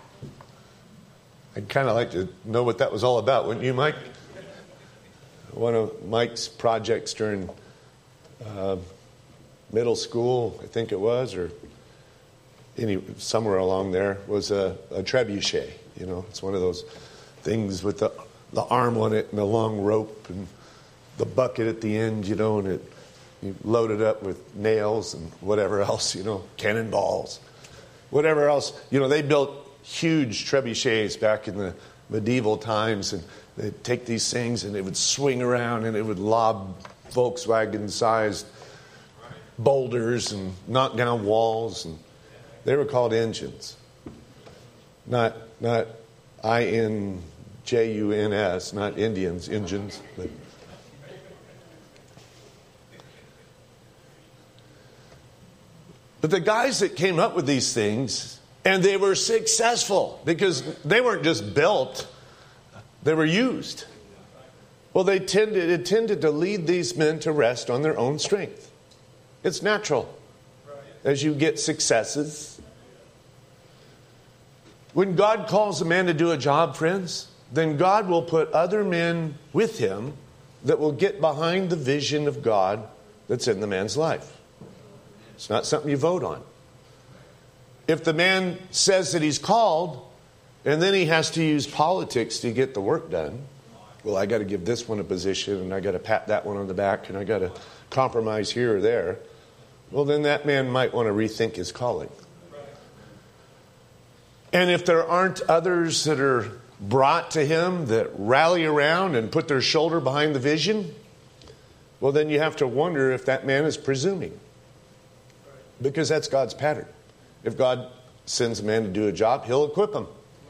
I'd kind of like to know what that was all about, wouldn't you, Mike? One of Mike's projects during uh, middle school, I think it was, or any somewhere along there, was a, a trebuchet. You know, it's one of those things with the the arm on it and a long rope and the bucket at the end, you know, and it you load it up with nails and whatever else, you know, cannonballs, whatever else. You know, they built huge trebuchets back in the medieval times, and they'd take these things and they would swing around and it would lob Volkswagen-sized boulders and knock down walls, and they were called engines. Not not I N J U N S, not Indians, engines. But But the guys that came up with these things, and they were successful because they weren't just built, they were used. Well, they tended it tended to lead these men to rest on their own strength. It's natural as you get successes. When God calls a man to do a job, friends, then God will put other men with him that will get behind the vision of God that's in the man's life. It's not something you vote on. If the man says that he's called, and then he has to use politics to get the work done, well, I got to give this one a position, and I got to pat that one on the back, and I got to compromise here or there, well, then that man might want to rethink his calling. And if there aren't others that are brought to him that rally around and put their shoulder behind the vision, well, then you have to wonder if that man is presuming. Because that's God's pattern. If God sends a man to do a job, he'll equip him.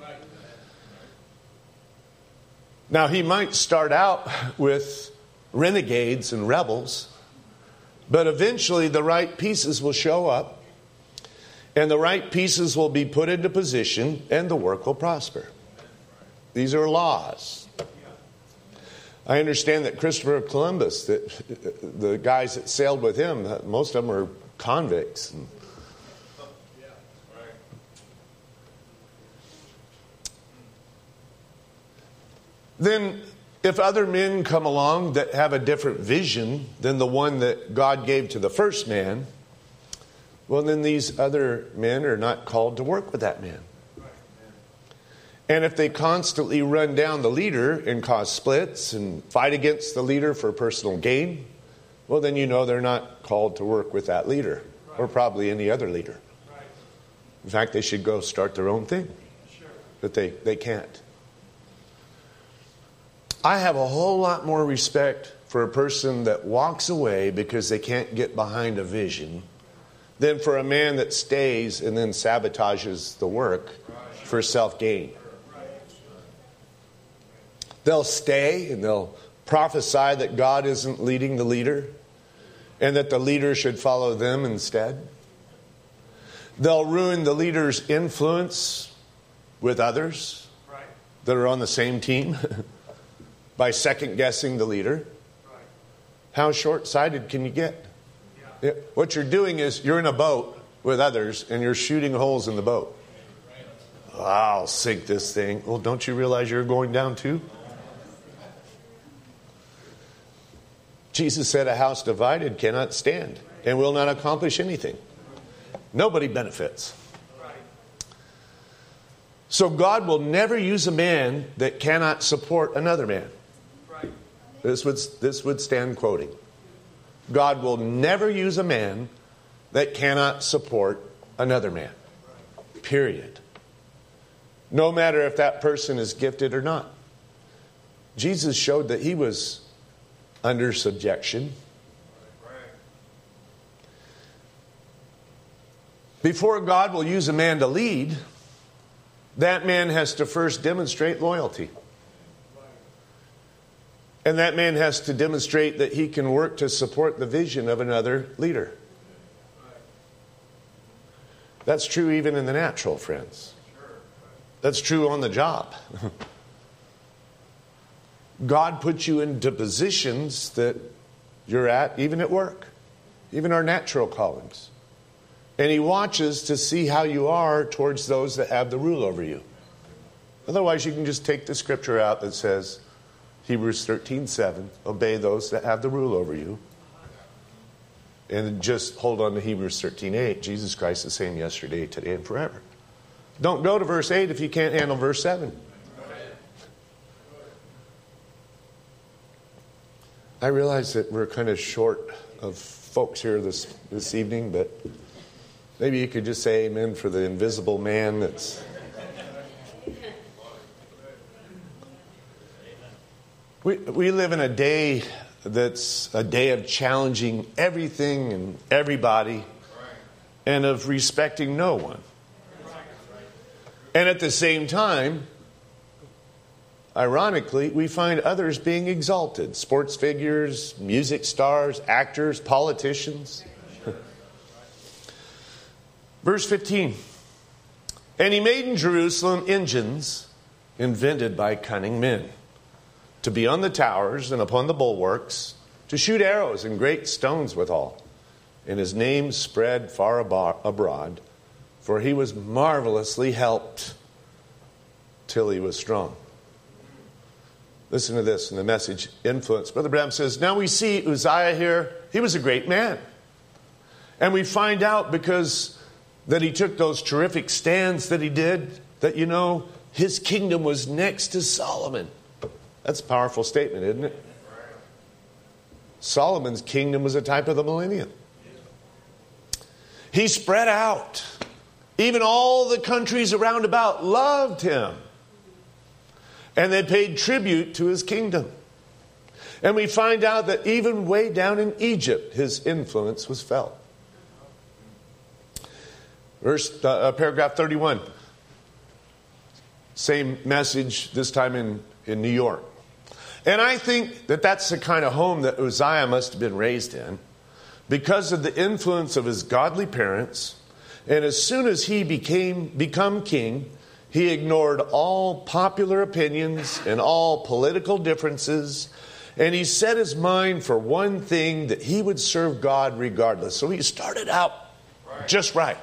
Now, he might start out with renegades and rebels, but eventually the right pieces will show up, and the right pieces will be put into position, and the work will prosper. These are laws. I understand that Christopher Columbus, that the guys that sailed with him, most of them are convicts. Then, if other men come along that have a different vision than the one that God gave to the first man, well, then these other men are not called to work with that man. And if they constantly run down the leader and cause splits and fight against the leader for personal gain, well, then you know they're not called to work with that leader, or probably any other leader. In fact, they should go start their own thing. But they, they can't. I have a whole lot more respect for a person that walks away because they can't get behind a vision than for a man that stays and then sabotages the work for self-gain. They'll stay and they'll prophesy that God isn't leading the leader and that the leader should follow them instead. They'll ruin the leader's influence with others that are on the same team by second-guessing the leader. How short-sighted can you get? Yeah. What you're doing is you're in a boat with others and you're shooting holes in the boat. Oh, I'll sink this thing. Well, don't you realize you're going down too? Jesus said a house divided cannot stand and will not accomplish anything. Nobody benefits. So God will never use a man that cannot support another man. This would, this would stand quoting. God will never use a man that cannot support another man. Period. No matter if that person is gifted or not. Jesus showed that he was under subjection. Before God will use a man to lead, that man has to first demonstrate loyalty. And that man has to demonstrate that he can work to support the vision of another leader. That's true even in the natural, friends. That's true on the job. God puts you into positions that you're at, even at work, even our natural callings. And he watches to see how you are towards those that have the rule over you. Otherwise, you can just take the scripture out that says, Hebrews thirteen seven, obey those that have the rule over you. And just hold on to Hebrews thirteen eight. Jesus Christ is the same yesterday, today, and forever. Don't go to verse eight if you can't handle verse seven. I realize that we're kind of short of folks here this, this evening, but maybe you could just say amen for the invisible man that's... We, we live in a day that's a day of challenging everything and everybody and of respecting no one. And at the same time, ironically, we find others being exalted. Sports figures, music stars, actors, politicians. Verse fifteen. And he made in Jerusalem engines invented by cunning men, to be on the towers and upon the bulwarks, to shoot arrows and great stones withal. And his name spread far abroad, for he was marvelously helped till he was strong. Listen to this in the Message Influence. Brother Branham says, now we see Uzziah here. He was a great man. And we find out because that he took those terrific stands that he did, that, you know, his kingdom was next to Solomon. That's a powerful statement, isn't it? Solomon's kingdom was a type of the millennium. He spread out. Even all the countries around about loved him. And they paid tribute to his kingdom. And we find out that even way down in Egypt, his influence was felt. Verse, uh, paragraph thirty-one. Same message, this time in, in New York. And I think that that's the kind of home that Uzziah must have been raised in, because of the influence of his godly parents. And as soon as he became become king, he ignored all popular opinions and all political differences. And he set his mind for one thing, that he would serve God regardless. So he started out just right.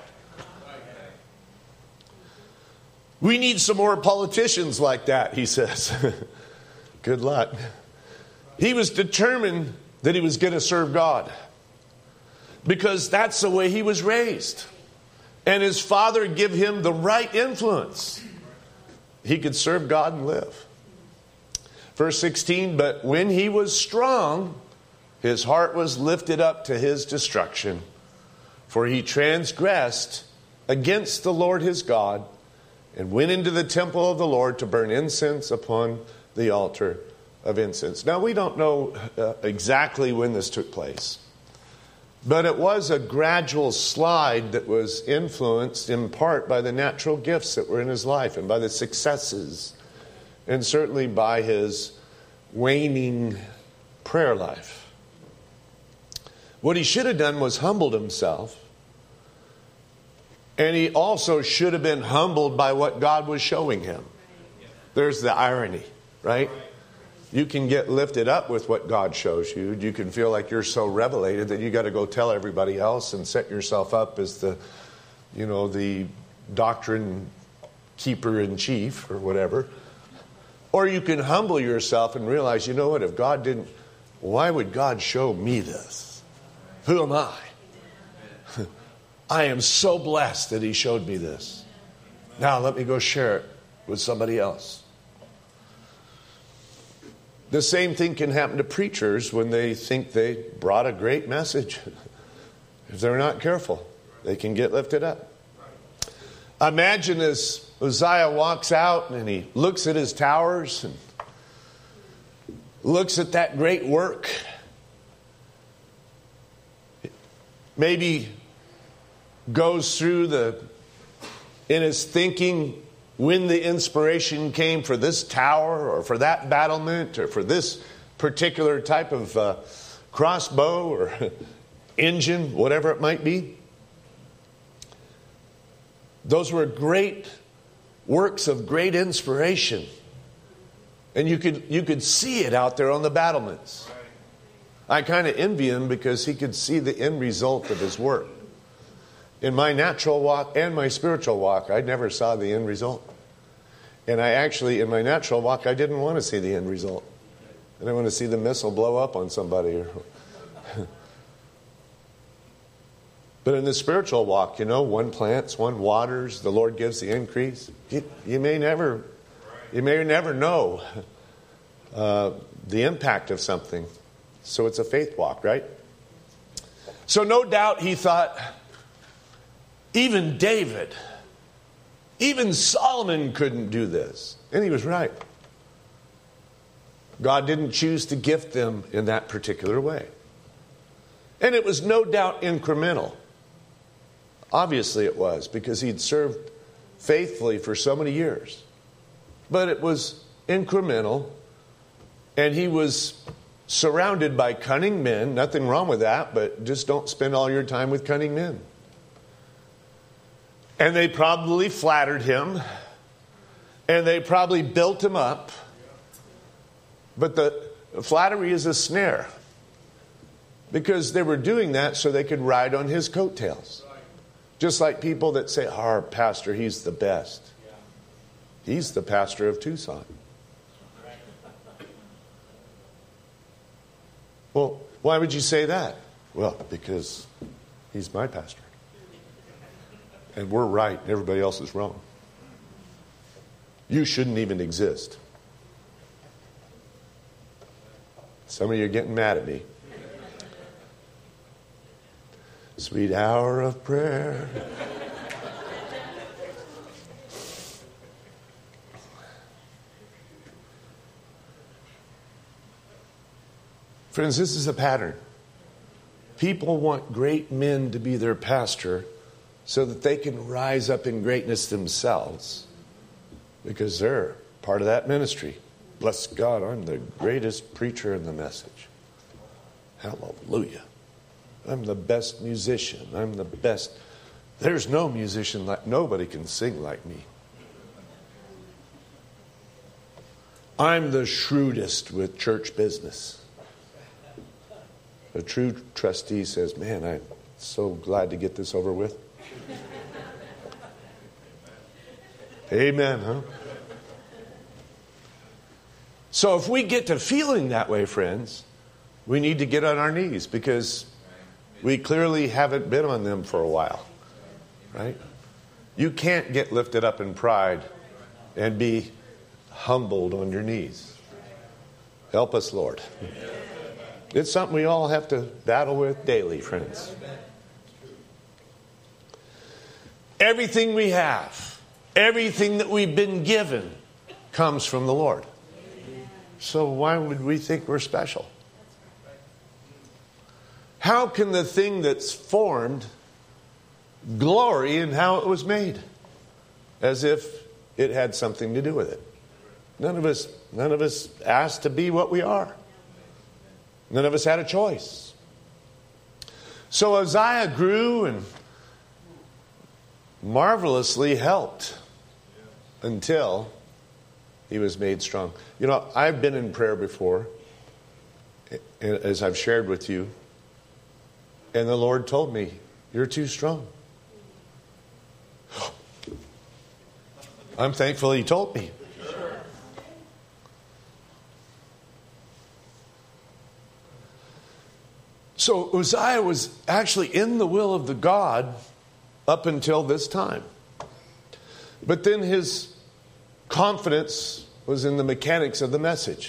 We need some more politicians like that, he says. Good luck. He was determined that he was going to serve God. because that's the way he was raised. And his father gave him the right influence. He could serve God and live. Verse sixteen, but when he was strong, his heart was lifted up to his destruction, for he transgressed against the Lord his God, and went into the temple of the Lord to burn incense upon the altar of incense. Now, we don't know uh, exactly when this took place, but it was a gradual slide that was influenced in part by the natural gifts that were in his life and by the successes, and certainly by his waning prayer life. What he should have done was humbled himself. And he also should have been humbled by what God was showing him. There's the irony, right? You can get lifted up with what God shows you. You can feel like you're so revelated that you got to go tell everybody else and set yourself up as the, you know, the doctrine keeper in chief or whatever. Or you can humble yourself and realize, you know what, if God didn't, why would God show me this? Who am I? I am so blessed that he showed me this. Now let me go share it with somebody else. The same thing can happen to preachers when they think they brought a great message. If they're not careful, they can get lifted up. Imagine as Uzziah walks out and he looks at his towers and looks at that great work. Maybe goes through the, in his thinking, when the inspiration came for this tower or for that battlement or for this particular type of uh, crossbow or engine, whatever it might be. Those were great works of great inspiration. And you could you could see it out there on the battlements. I kind of envy him because he could see the end result of his work. In my natural walk and my spiritual walk, I never saw the end result. And I actually, in my natural walk, I didn't want to see the end result. I didn't want to see the missile blow up on somebody. But in the spiritual walk, you know, one plants, one waters, the Lord gives the increase. You, you may never, you may never know uh, the impact of something. So it's a faith walk, right? So no doubt he thought, even David, even Solomon couldn't do this. And he was right. God didn't choose to gift them in that particular way. And it was no doubt incremental. Obviously it was, because he'd served faithfully for so many years. But it was incremental, and he was surrounded by cunning men. Nothing wrong with that, but just don't spend all your time with cunning men. And they probably flattered him, and they probably built him up. But the flattery is a snare, because they were doing that so they could ride on his coattails. Just like people that say, our pastor, he's the best. He's the pastor of Tucson. Well, why would you say that? Well, because he's my pastor. And we're right, and everybody else is wrong. You shouldn't even exist. Some of you are getting mad at me. Sweet hour of prayer. Friends, this is a pattern. People want great men to be their pastor so that they can rise up in greatness themselves, because they're part of that ministry. Bless God, I'm the greatest preacher in the message. Hallelujah. I'm the best musician. I'm the best. There's no musician like, nobody can sing like me. I'm the shrewdest with church business. A true trustee says, man, I'm so glad to get this over with. Amen, huh? So if we get to feeling that way, friends, we need to get on our knees, because we clearly haven't been on them for a while, right? You can't get lifted up in pride and be humbled on your knees. Help us, Lord. It's something we all have to battle with daily, friends. Everything we have, everything that we've been given comes from the Lord. So why would we think we're special? How can the thing that's formed glory in how it was made? As if it had something to do with it. None of us, none of us asked to be what we are. None of us had a choice. So Uzziah grew and marvelously helped until he was made strong. You know, I've been in prayer before, as I've shared with you, and the Lord told me, "You're too strong." I'm thankful He told me. So Uzziah was actually in the will of the God up until this time. But then his confidence was in the mechanics of the message.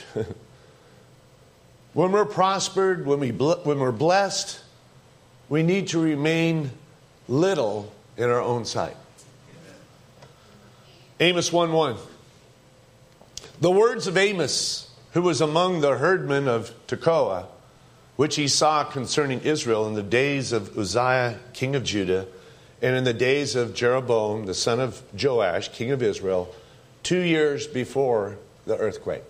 When we're prospered, when, we ble- when we're blessed, we need to remain little in our own sight. Amos one one. The words of Amos, who was among the herdmen of Tekoa, which he saw concerning Israel in the days of Uzziah, king of Judah, and in the days of Jeroboam, the son of Joash, king of Israel, two years before the earthquake.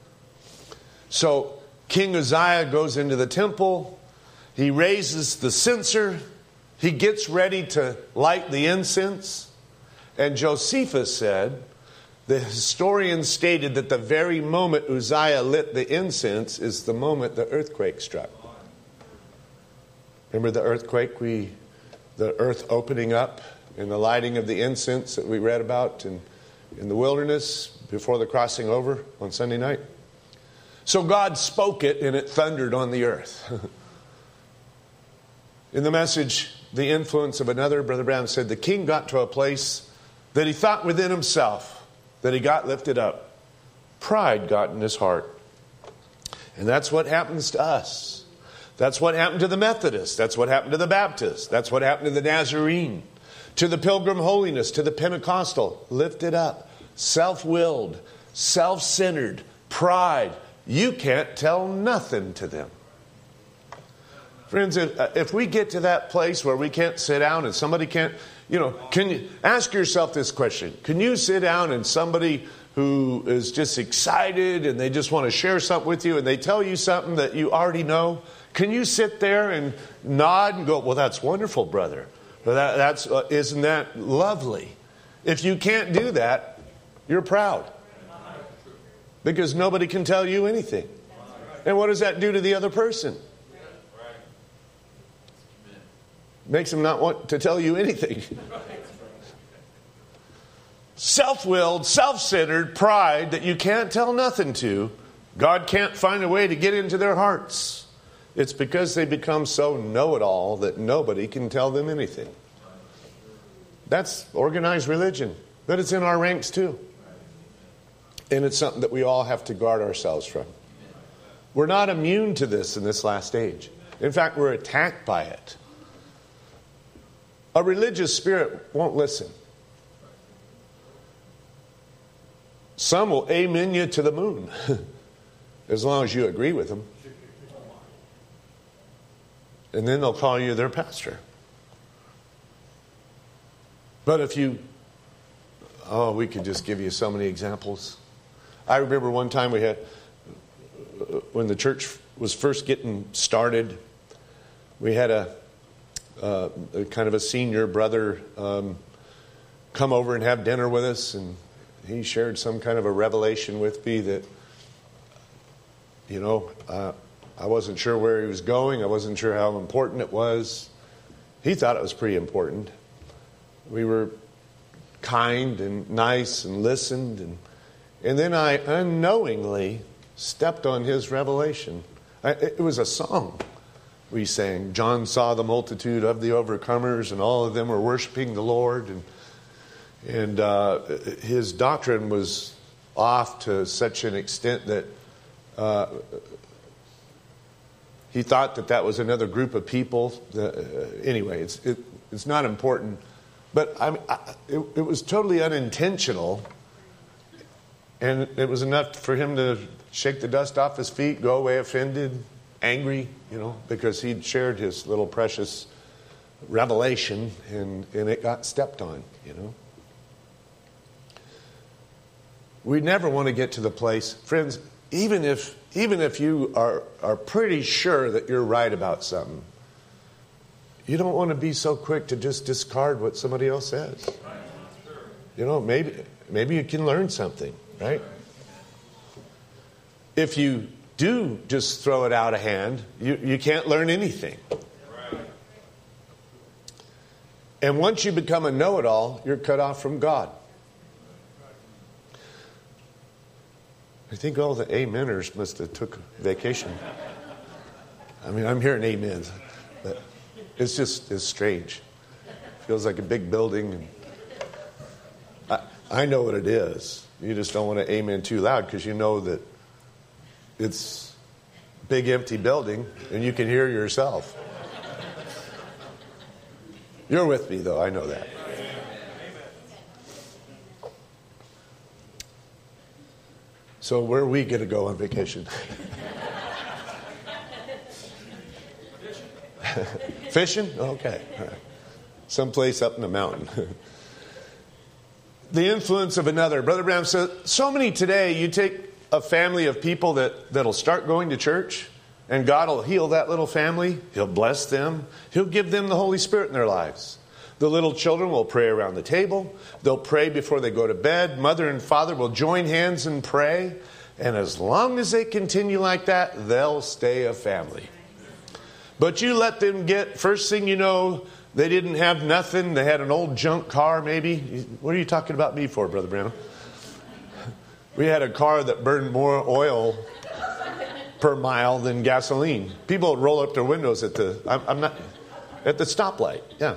So King Uzziah goes into the temple. He raises the censer. He gets ready to light the incense. And Josephus said, the historian stated that the very moment Uzziah lit the incense is the moment the earthquake struck. Remember the earthquake, we, the earth opening up and the lighting of the incense that we read about in, in the wilderness before the crossing over on Sunday night? So God spoke it and it thundered on the earth. In the message, The Influence of Another, Brother Brown said the king got to a place that he thought within himself that he got lifted up. Pride got in his heart. And that's what happens to us. That's what happened to the Methodists. That's what happened to the Baptists. That's what happened to the Nazarene, to the Pilgrim Holiness, to the Pentecostal. Lifted up, self-willed, self-centered, pride. You can't tell nothing to them. Friends, if, if we get to that place where we can't sit down and somebody can't, you know, can you ask yourself this question? Can you sit down and somebody who is just excited and they just want to share something with you and they tell you something that you already know, can you sit there and nod and go, well, that's wonderful, brother. Well, that, that's, uh, isn't that lovely? If you can't do that, you're proud. Because nobody can tell you anything. And what does that do to the other person? Makes them not want to tell you anything. Self-willed, self-centered pride that you can't tell nothing to. God can't find a way to get into their hearts. It's because they become so know-it-all that nobody can tell them anything. That's organized religion. But it's in our ranks too. And it's something that we all have to guard ourselves from. We're not immune to this in this last age. In fact, we're attacked by it. A religious spirit won't listen. Some will amen you to the moon, as long as you agree with them. And then they'll call you their pastor. But if you, oh, we could just give you so many examples. I remember one time we had, when the church was first getting started, we had a Uh, a kind of a senior brother um, come over and have dinner with us, and he shared some kind of a revelation with me that, you know, uh, I wasn't sure where he was going. I wasn't sure how important it was. He thought it was pretty important. We were kind and nice and listened, and and then I unknowingly stepped on his revelation. I, it was a song. we sang. John saw the multitude of the overcomers, and all of them were worshiping the Lord. And, and uh, his doctrine was off to such an extent that uh, he thought that that was another group of people. Uh, anyway, it's it, it's not important. But I, I, it, it was totally unintentional. And it was enough for him to shake the dust off his feet, go away offended, angry, you know, because he'd shared his little precious revelation, and, and it got stepped on, you know. We never want to get to the place, friends, even if even if you are, are pretty sure that you're right about something, you don't want to be so quick to just discard what somebody else says. You know, maybe maybe you can learn something, right? If you do just throw it out of hand, you, you can't learn anything. And once you become a know-it-all, you're cut off from God. I think all the ameners must have took vacation. I mean, I'm hearing amens, but it's just it's strange. Feels like a big building. I, I know what it is. You just don't want to amen too loud because you know that it's a big empty building and you can hear yourself. You're with me, though. I know that. So where are we going to go on vacation? Fishing? Okay. All right. Someplace up in the mountain. The influence of another. Brother Branham says, so many today, you take a family of people that, that'll start going to church, and God will heal that little family. He'll bless them. He'll give them the Holy Spirit in their lives. The little children will pray around the table. They'll pray before they go to bed. Mother and father will join hands and pray. And as long as they continue like that, they'll stay a family. But you let them get, first thing you know, they didn't have nothing. They had an old junk car maybe. What are you talking about me for, Brother Branham? We had a car that burned more oil per mile than gasoline. People would roll up their windows at the, I'm, I'm not, at the stoplight. Yeah.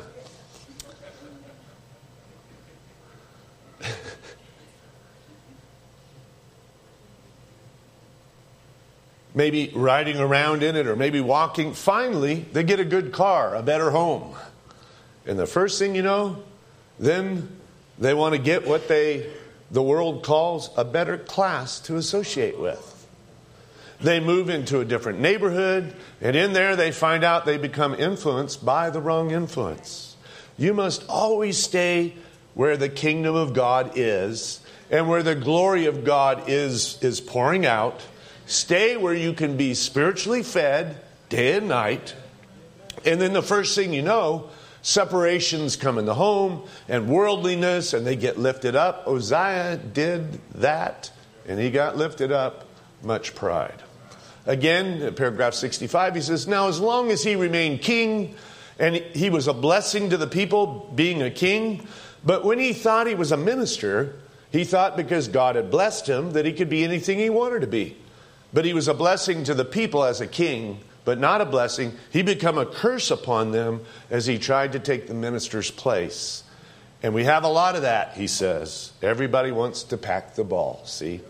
Maybe riding around in it or maybe walking. Finally, they get a good car, a better home. And the first thing you know, then they want to get what they, the world calls a better class to associate with. They move into a different neighborhood, and in there they find out they become influenced by the wrong influence. You must always stay where the kingdom of God is and where the glory of God is, is pouring out. Stay where you can be spiritually fed day and night. And then the first thing you know, separations come in the home and worldliness, and they get lifted up. Uzziah did that, and he got lifted up, much pride. Again, in paragraph sixty-five, he says, now as long as he remained king, and he was a blessing to the people being a king, but when he thought he was a minister, he thought because God had blessed him that he could be anything he wanted to be. But he was a blessing to the people as a king, but not a blessing. He became a curse upon them as he tried to take the minister's place. And we have a lot of that, he says. Everybody wants to pack the ball, see?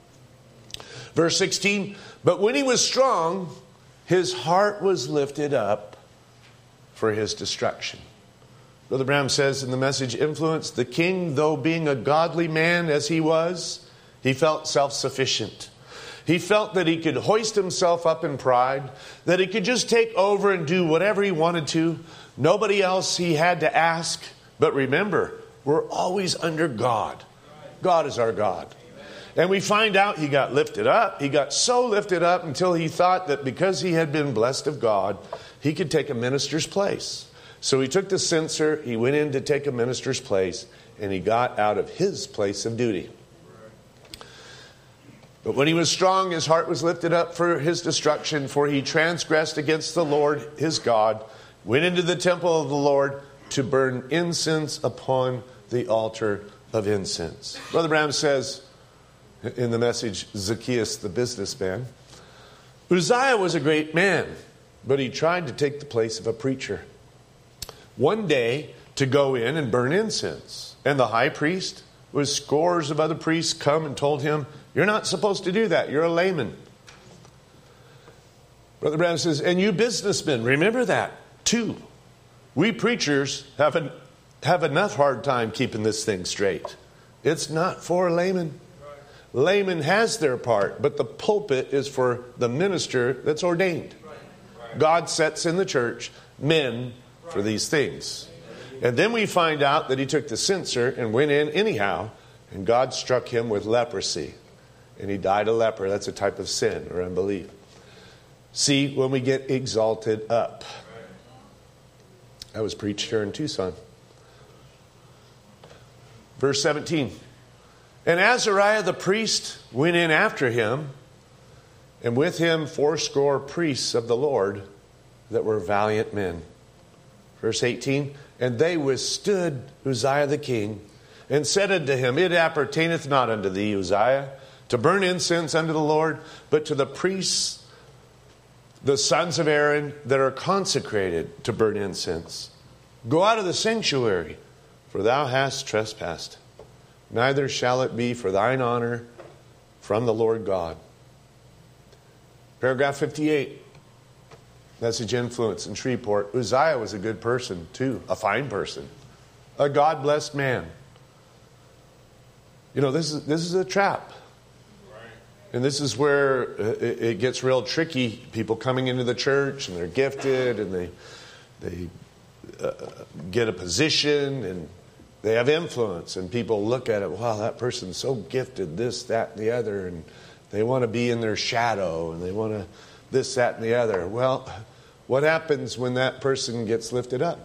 Verse sixteen, but when he was strong, his heart was lifted up for his destruction. Brother Branham says in the Message Influence, the king, though being a godly man as he was, he felt self-sufficient. He felt that he could hoist himself up in pride, that he could just take over and do whatever he wanted to. Nobody else he had to ask. But remember, we're always under God. God is our God. And we find out he got lifted up. He got so lifted up until he thought that because he had been blessed of God, he could take a minister's place. So he took the censer, he went in to take a minister's place, and he got out of his place of duty. But when he was strong, his heart was lifted up for his destruction, for he transgressed against the Lord his God, went into the temple of the Lord to burn incense upon the altar of incense. Brother Branham says in the Message, Zacchaeus the businessman, Uzziah was a great man, but he tried to take the place of a preacher. One day to go in and burn incense. And the high priest, with scores of other priests, come and told him, "You're not supposed to do that. You're a layman." Brother Branham says, and you businessmen, remember that too. We preachers have, an, have enough hard time keeping this thing straight. It's not for a layman. Layman has their part, but the pulpit is for the minister that's ordained. God sets in the church men for these things. And then we find out that he took the censer and went in anyhow, and God struck him with leprosy. And he died a leper. That's a type of sin or unbelief. See, when we get exalted up. I was preached here in Tucson. Verse seventeen. And Azariah the priest went in after him, and with him fourscore priests of the Lord that were valiant men. Verse eighteen. And they withstood Uzziah the king, and said unto him, It appertaineth not unto thee, Uzziah, to burn incense unto the Lord, but to the priests, the sons of Aaron, that are consecrated to burn incense. Go out of the sanctuary, for thou hast trespassed. Neither shall it be for thine honor from the Lord God. Paragraph fifty-eight. Message influence in Shreveport. Uzziah was a good person too, a fine person, a God-blessed man. You know, this is this is a trap. And this is where it gets real tricky. People coming into the church and they're gifted and they they uh, get a position and they have influence. And people look at it, wow, that person's so gifted, this, that, and the other. And they want to be in their shadow and they want to this, that, and the other. Well, what happens when that person gets lifted up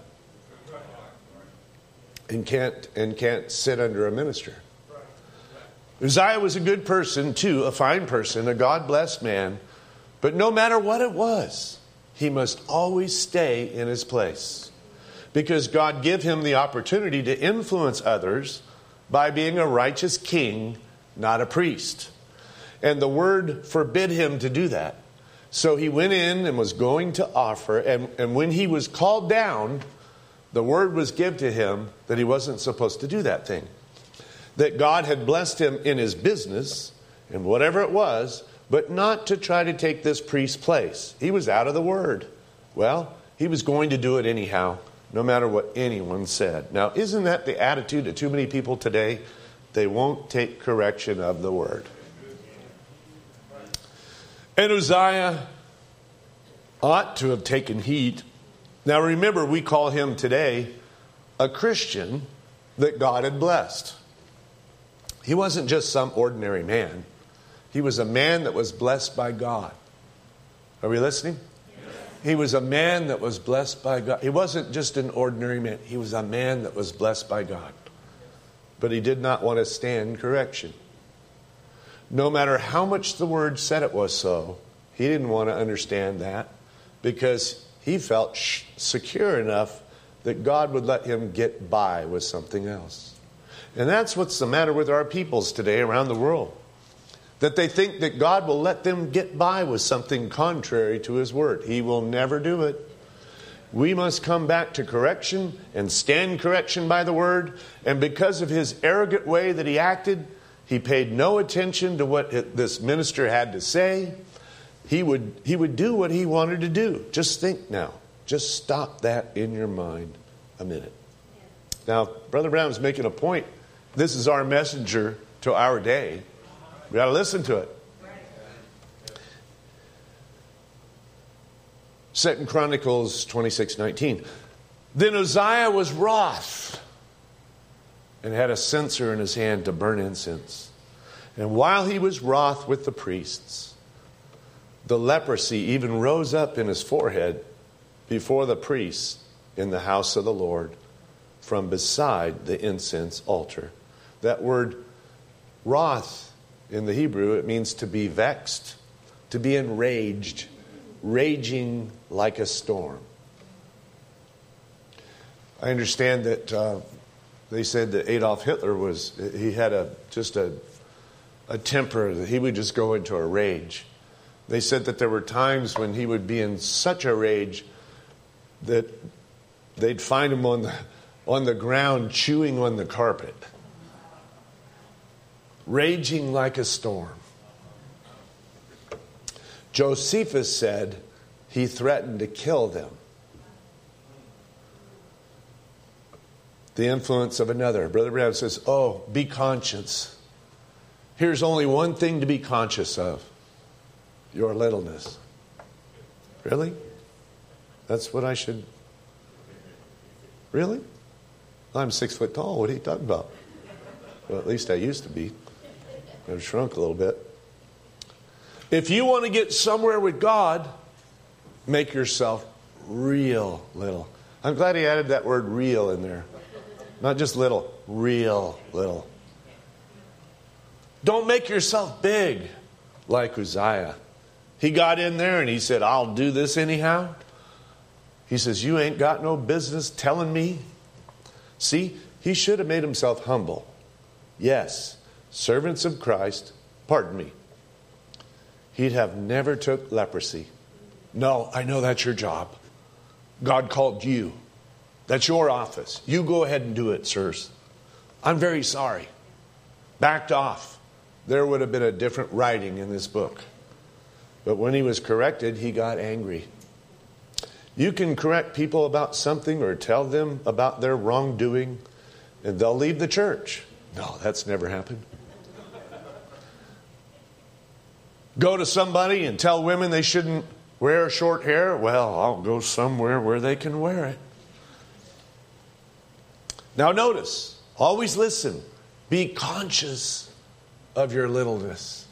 and can't and can't sit under a minister? Uzziah was a good person too, a fine person, a God-blessed man. But no matter what it was, he must always stay in his place. Because God gave him the opportunity to influence others by being a righteous king, not a priest. And the word forbid him to do that. So he went in and was going to offer. And, and when he was called down, the word was given to him that he wasn't supposed to do that thing. That God had blessed him in his business, and whatever it was, but not to try to take this priest's place. He was out of the word. Well, he was going to do it anyhow, no matter what anyone said. Now, isn't that the attitude of too many people today? They won't take correction of the word. And Uzziah ought to have taken heed. Now remember, we call him today a Christian that God had blessed. He wasn't just some ordinary man. He was a man that was blessed by God. Are we listening? Yes. He was a man that was blessed by God. He wasn't just an ordinary man. He was a man that was blessed by God. But he did not want to stand correction. No matter how much the word said it was so, he didn't want to understand that because he felt sh- secure enough that God would let him get by with something else. And that's what's the matter with our peoples today around the world. That they think that God will let them get by with something contrary to his word. He will never do it. We must come back to correction and stand correction by the word. And because of his arrogant way that he acted, he paid no attention to what this minister had to say. He would, he would do what he wanted to do. Just think now. Just stop that in your mind a minute. Now, Brother Brown's making a point. This is our messenger to our day. We got to listen to it. Second Chronicles twenty-six nineteen. Then Uzziah was wroth and had a censer in his hand to burn incense. And while he was wroth with the priests, the leprosy even rose up in his forehead before the priests in the house of the Lord from beside the incense altar. That word wrath in the Hebrew, it means to be vexed, to be enraged, raging like a storm. I understand that uh, they said that Adolf Hitler was, he had a just a, a temper that he would just go into a rage. They said that there were times when he would be in such a rage that they'd find him on the, on the ground chewing on the carpet, raging like a storm. Josephus said he threatened to kill them. The influence of another. Brother Branham says, oh, be conscious. Here's only one thing to be conscious of. Your littleness. Really? That's what I should... Really? I'm six foot tall. What are you talking about? Well, at least I used to be. I've shrunk a little bit. If you want to get somewhere with God, make yourself real little. I'm glad he added that word real in there. Not just little, real little. Don't make yourself big like Uzziah. He got in there and he said, I'll do this anyhow. He says, you ain't got no business telling me. See, he should have made himself humble. Yes, servants of Christ, pardon me. He'd have never took leprosy. No, I know that's your job. God called you. That's your office. You go ahead and do it, sirs. I'm very sorry. Backed off. There would have been a different writing in this book. But when he was corrected, he got angry. You can correct people about something or tell them about their wrongdoing, and they'll leave the church. No, that's never happened. Go to somebody and tell women they shouldn't wear short hair. Well, I'll go somewhere where they can wear it. Now notice, always listen. Be conscious of your littleness.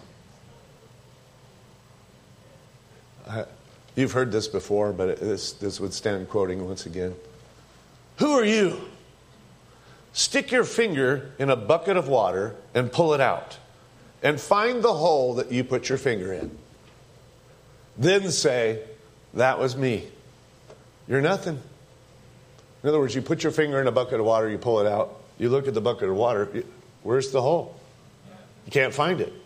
Uh, you've heard this before, but it, this, this would stand quoting once again. Who are you? Stick your finger in a bucket of water and pull it out. And find the hole that you put your finger in. Then say, that was me. You're nothing. In other words, you put your finger in a bucket of water, you pull it out. You look at the bucket of water, where's the hole? You can't find it.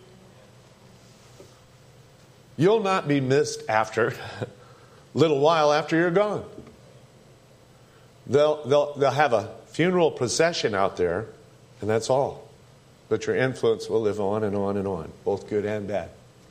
You'll not be missed after a little while after you're gone. They'll, they'll, they'll have a funeral procession out there, and that's all. But your influence will live on and on and on, both good and bad.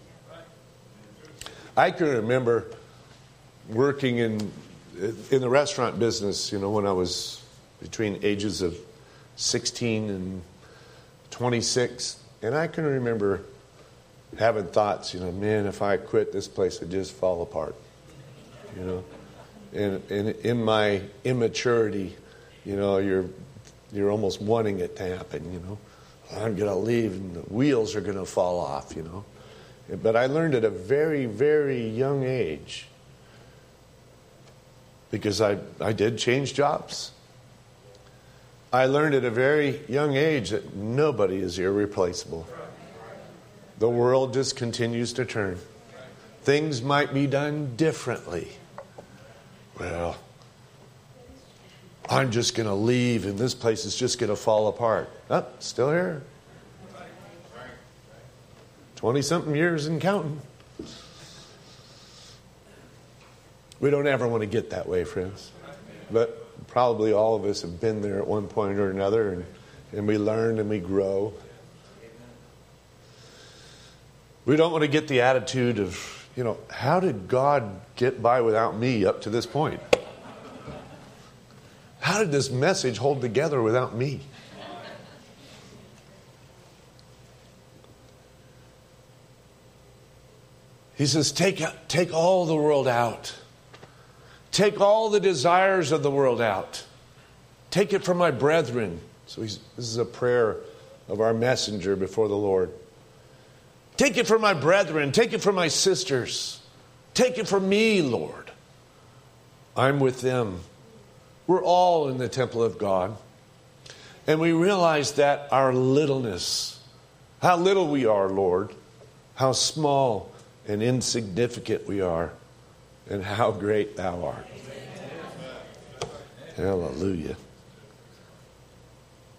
I can remember working in in the restaurant business, you know, when I was between ages of sixteen and twenty-six. And I can remember having thoughts, you know, man, if I quit, this place would just fall apart. You know, and, and in my immaturity, you know, you're you're almost wanting it to happen, you know. I'm going to leave and the wheels are going to fall off, you know. But I learned at a very, very young age, because I, I did change jobs. I learned at a very young age that nobody is irreplaceable. The world just continues to turn. Things might be done differently. Well, I'm just going to leave and this place is just going to fall apart. Oh, still here. twenty-something years and counting. We don't ever want to get that way, friends. But probably all of us have been there at one point or another, and, and we learn and we grow. We don't want to get the attitude of, you know, how did God get by without me up to this point? How did this message hold together without me? He says, take, take all the world out. Take all the desires of the world out. Take it from my brethren. So he's, this is a prayer of our messenger before the Lord. Take it from my brethren. Take it from my sisters. Take it from me, Lord. I'm with them. We're all in the temple of God. And we realize that our littleness, how little we are, Lord, how small and insignificant we are, and how great thou art. Hallelujah.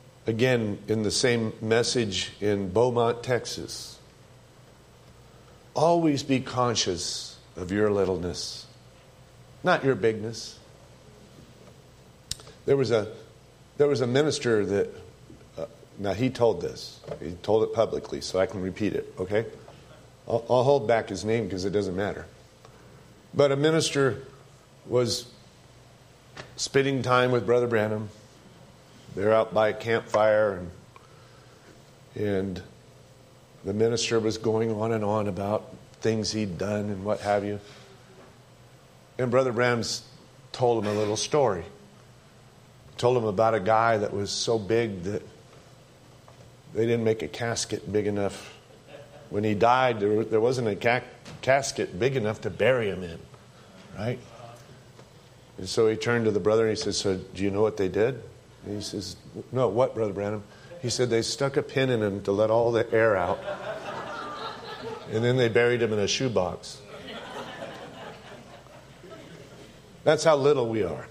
Again, in the same message in Beaumont, Texas, Always be conscious of your littleness, not your bigness. There was a there was a minister that, uh, now he told this. He told it publicly, so I can repeat it, okay? I'll, I'll hold back his name because it doesn't matter. But a minister was spending time with Brother Branham. They're out by a campfire, and, and the minister was going on and on about things he'd done and what have you. And Brother Branham's told him a little story. Told him about a guy that was so big that they didn't make a casket big enough. When he died, there, there wasn't a ca- casket big enough to bury him in, right? And so he turned to the brother and he says, so do you know what they did? And he says, no, what, Brother Branham? He said, they stuck a pin in him to let all the air out. And then they buried him in a shoebox. That's how little we are.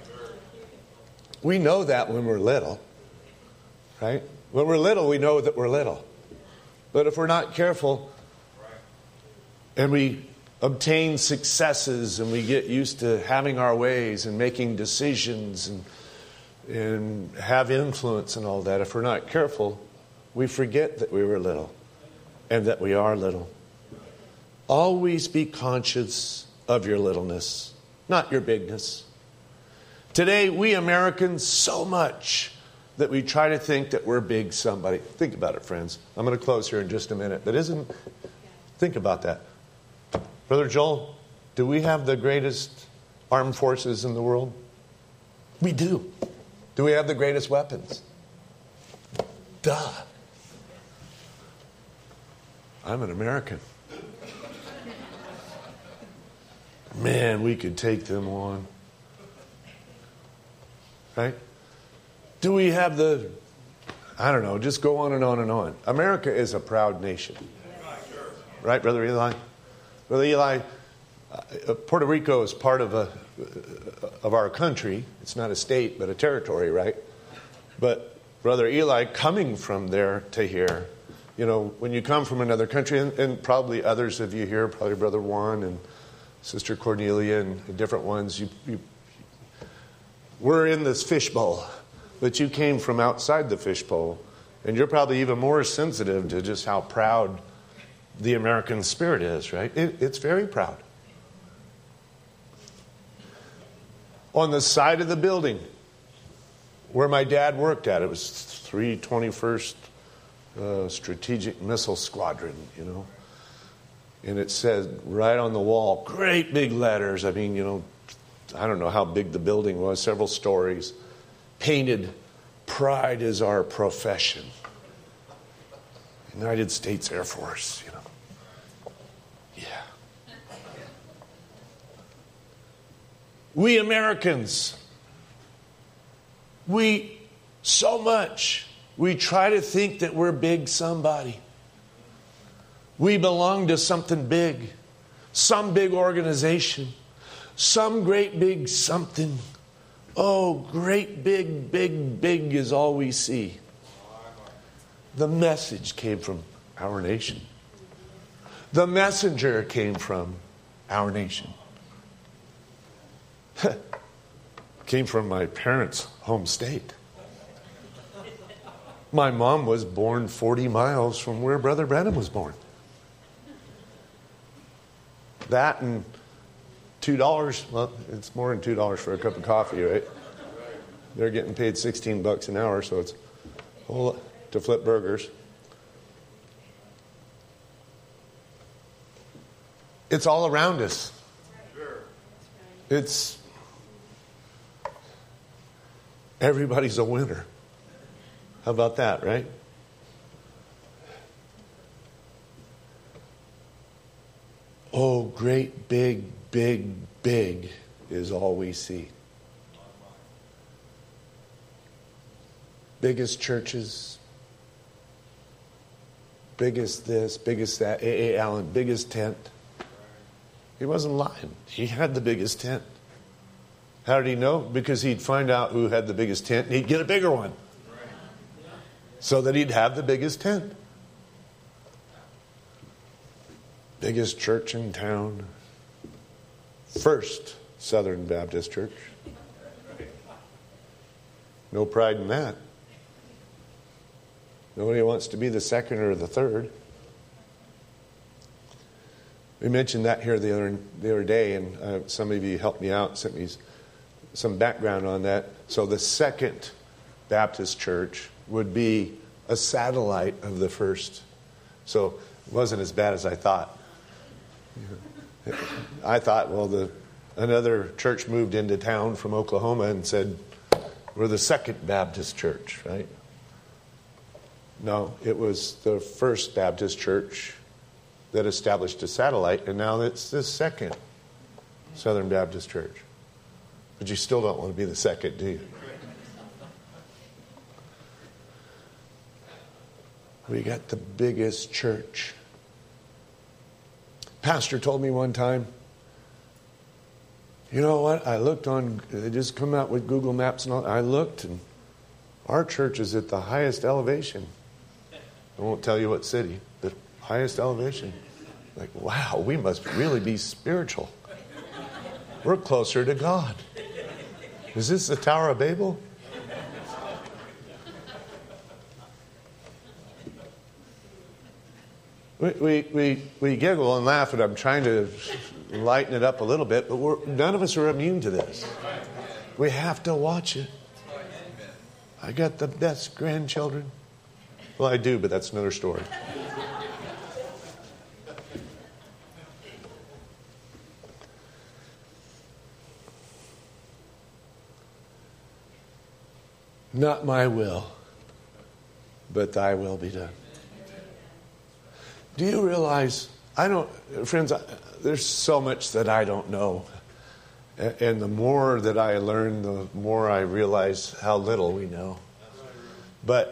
We know that when we're little, right? When we're little, we know that we're little. But if we're not careful and we obtain successes and we get used to having our ways and making decisions and, and have influence and all that, if we're not careful, we forget that we were little and that we are little. Always be conscious of your littleness, not your bigness. Today, we Americans, so much that we try to think that we're big somebody. Think about it, friends. I'm going to close here in just a minute. But isn't, think about that. Brother Joel, do we have the greatest armed forces in the world? We do. Do we have the greatest weapons? Duh. I'm an American. Man, we could take them on. Right? Do we have the, I don't know, just go on and on and on. America is a proud nation. Right, Brother Eli? Brother Eli, uh, Puerto Rico is part of a of our country. It's not a state, but a territory, right? But Brother Eli, coming from there to here, you know, when you come from another country, and, and probably others of you here, probably Brother Juan and Sister Cornelia and different ones, you, you we're in this fishbowl, but you came from outside the fishbowl, and you're probably even more sensitive to just how proud the American spirit is, right? It, it's very proud. On the side of the building where my dad worked at, it was three twenty-first uh, Strategic Missile Squadron, you know. And it said right on the wall, great big letters, I mean, you know, I don't know how big the building was, several stories, painted, pride is our profession. United States Air Force, you know. Yeah. We Americans, we, so much, we try to think that we're big somebody. We belong to something big, some big organization. Some great big something. Oh, great big, big, big is all we see. The message came from our nation. The messenger came from our nation. Came from my parents' home state. My mom was born forty miles from where Brother Branham was born. That and Two dollars, well, it's more than two dollars for a cup of coffee, right? They're getting paid sixteen bucks an hour, so it's a whole lot to flip burgers. It's all around us. It's everybody's a winner. How about that, right? Oh, great big Big, big is all we see. Biggest churches, biggest this, biggest that. A A. Allen, biggest tent. He wasn't lying. He had the biggest tent. How did he know? Because he'd find out who had the biggest tent and he'd get a bigger one. So that he'd have the biggest tent. Biggest church in town. First Southern Baptist Church. No pride in that. Nobody wants to be the second or the third. We mentioned that here the other the other day, and uh, some of you helped me out, sent me some background on that. So the second Baptist church would be a satellite of the first. So it wasn't as bad as I thought. I thought, well, the another church moved into town from Oklahoma and said, we're the second Baptist church, right? No, it was the first Baptist church that established a satellite, and now it's the second Southern Baptist Church. But you still don't want to be the second, do you? We got the biggest church. Pastor told me one time, you know what, I looked on, they just come out with Google Maps and all, I looked, and our church is at the highest elevation. I won't tell you what city, but highest elevation. Like, wow, we must really be spiritual. We're closer to God. Is this the Tower of Babel? We, we, we, we giggle and laugh, and I'm trying to lighten it up a little bit, but we're, none of us are immune to this. We have to watch it. I got the best grandchildren. Well, I do, but that's another story. Not my will, but thy will be done. Do you realize, I don't, friends, I, there's so much that I don't know. And, and the more that I learn, the more I realize how little we know. But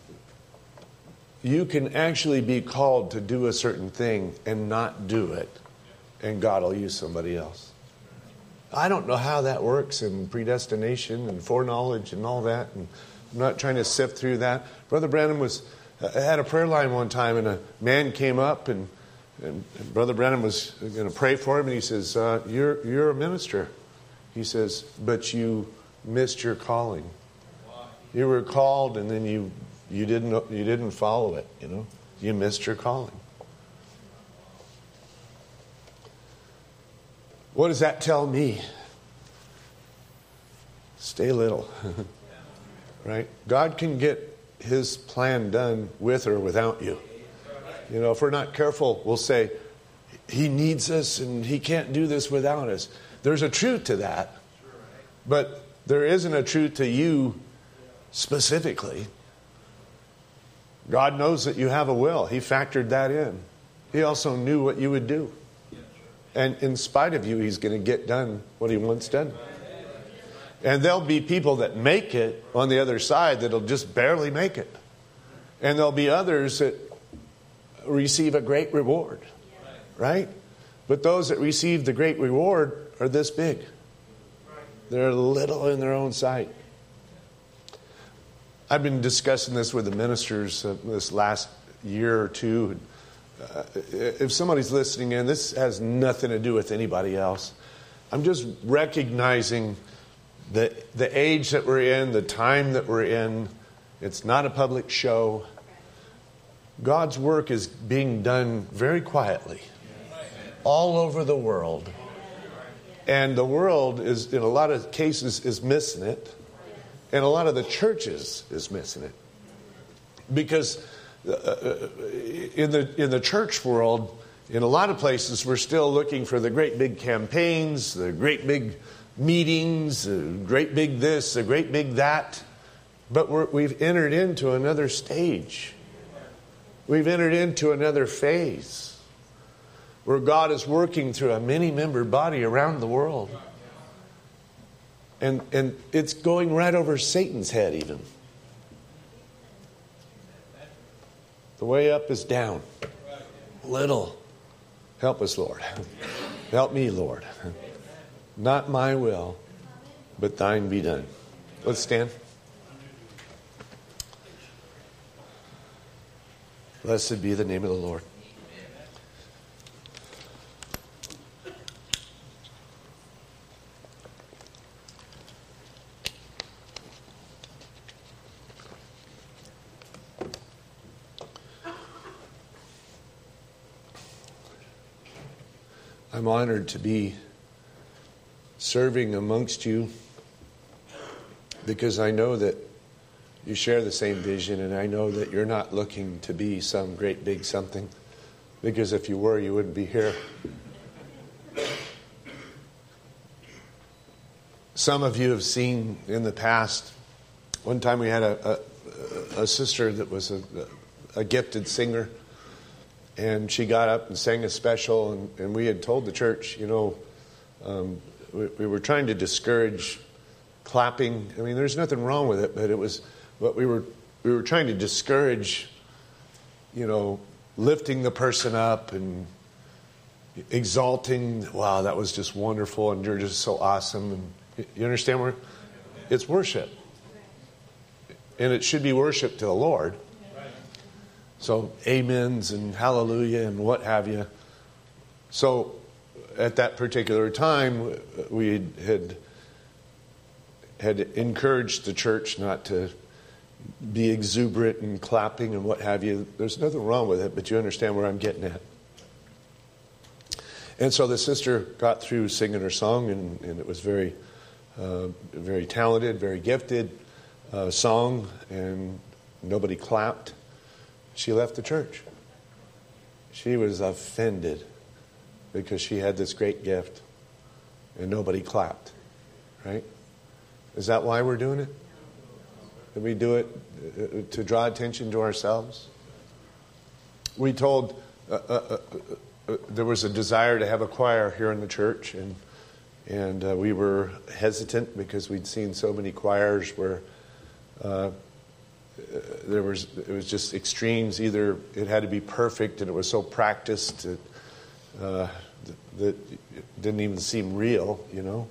you can actually be called to do a certain thing and not do it, and God will use somebody else. I don't know how that works in predestination and foreknowledge and all that, and I'm not trying to sift through that. Brother Branham was uh, had a prayer line one time, and a man came up, and, and, and Brother Branham was going to pray for him, and he says, uh, "You're you're a minister." He says, "But you missed your calling. You were called, and then you you didn't you didn't follow it. You know, you missed your calling." What does that tell me? Stay little. Right? God can get His plan done with or without you. You know, if we're not careful, we'll say, He needs us and He can't do this without us. There's a truth to that. But there isn't a truth to you specifically. God knows that you have a will. He factored that in. He also knew what you would do. And in spite of you, He's going to get done what He wants done. And there'll be people that make it on the other side that'll just barely make it. And there'll be others that receive a great reward. Right? But those that receive the great reward are this big. They're little in their own sight. I've been discussing this with the ministers uh, this last year or two. Uh, if somebody's listening in, this has nothing to do with anybody else. I'm just recognizing the the age that we're in, the time that we're in. It's not a public show. God's work is being done very quietly all over the world. And the world is, in a lot of cases, is missing it. And a lot of the churches is missing it. Because uh, in the in the church world, in a lot of places, we're still looking for the great big campaigns, the great big meetings, the great big this, the great big that. But we're, we've entered into another stage. We've entered into another phase where God is working through a many-member body around the world. And, and it's going right over Satan's head even. The way up is down. Little. Help us, Lord. Help me, Lord. Not my will, but thine be done. Let's stand. Blessed be the name of the Lord. I'm honored to be serving amongst you because I know that you share the same vision, and I know that you're not looking to be some great big something, because if you were, you wouldn't be here. Some of you have seen in the past, one time we had a, a, a sister that was a, a gifted singer, and she got up and sang a special, and, and we had told the church, you know, um, we, we were trying to discourage clapping. I mean, there's nothing wrong with it, but it was, but we were we were trying to discourage, you know, lifting the person up and exalting. Wow, that was just wonderful, and you're just so awesome. And you understand where it's worship, and it should be worship to the Lord. So amens and hallelujah and what have you. So at that particular time, we had had encouraged the church not to be exuberant and clapping and what have you. There's nothing wrong with it, but you understand where I'm getting at. And so the sister got through singing her song, and, and it was very, uh, very talented, very gifted uh, song, and nobody clapped. She left the church. She was offended because she had this great gift and nobody clapped. Right? Is that why we're doing it? Did we do it to draw attention to ourselves? We told uh, uh, uh, uh, there was a desire to have a choir here in the church, and and uh, we were hesitant because we'd seen so many choirs where uh, There was it was just extremes. Either it had to be perfect and it was so practiced that, uh, that it didn't even seem real, you know.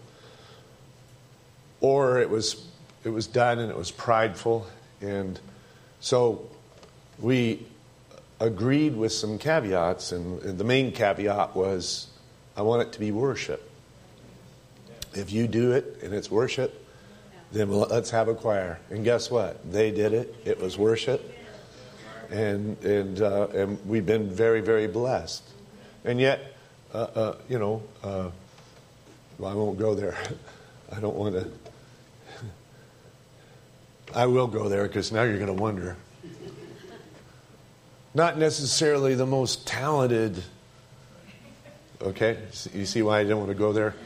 Or it was it was done and it was prideful, and so we agreed with some caveats, and, and the main caveat was, I want it to be worship. If you do it and it's worship, then let's have a choir. And guess what? They did it. It was worship. And and uh, and we've been very, very blessed. And yet, uh, uh, you know, uh, well, I won't go there. I don't want to. I will go there because now you're going to wonder. Not necessarily the most talented. Okay? You see why I didn't want to go there?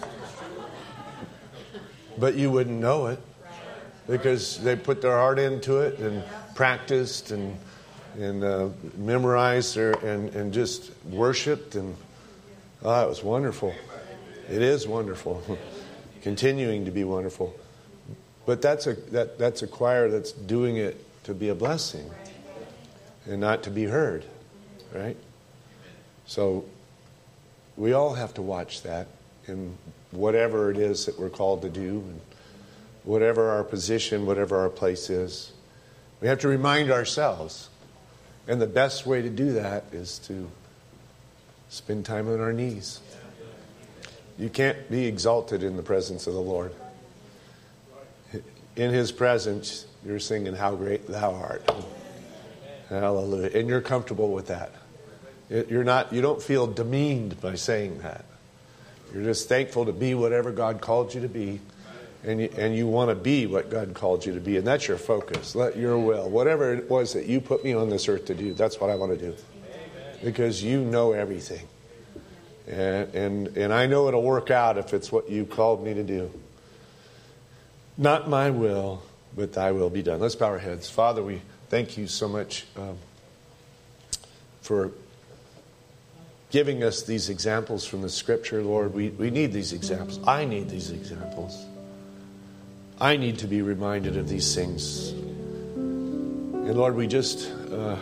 But you wouldn't know it because they put their heart into it and practiced and and uh, memorized their, and, and just worshipped. And oh, it was wonderful. It is wonderful. Continuing to be wonderful. But that's a that that's a choir that's doing it to be a blessing and not to be heard. Right? So we all have to watch that. And whatever it is that we're called to do, and whatever our position, whatever our place is, we have to remind ourselves. And the best way to do that is to spend time on our knees. You can't be exalted in the presence of the Lord. In His presence, you're singing, "How great Thou art." Hallelujah. And you're comfortable with that. You're not. You don't feel demeaned by saying that. You're just thankful to be whatever God called you to be, and you, and you want to be what God called you to be, and that's your focus. Let your will, whatever it was that you put me on this earth to do, that's what I want to do, because you know everything, and and and I know it'll work out if it's what you called me to do. Not my will, but Thy will be done. Let's bow our heads. Father, we thank you so much um, for giving us these examples from the Scripture, Lord. We, we need these examples. I need these examples. I need to be reminded of these things. And Lord, we just uh,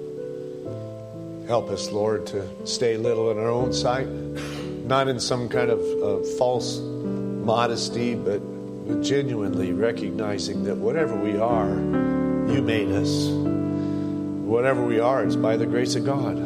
help us, Lord, to stay little in our own sight, not in some kind of uh, false modesty, but genuinely recognizing that whatever we are, you made us. Whatever we are, it's by the grace of God.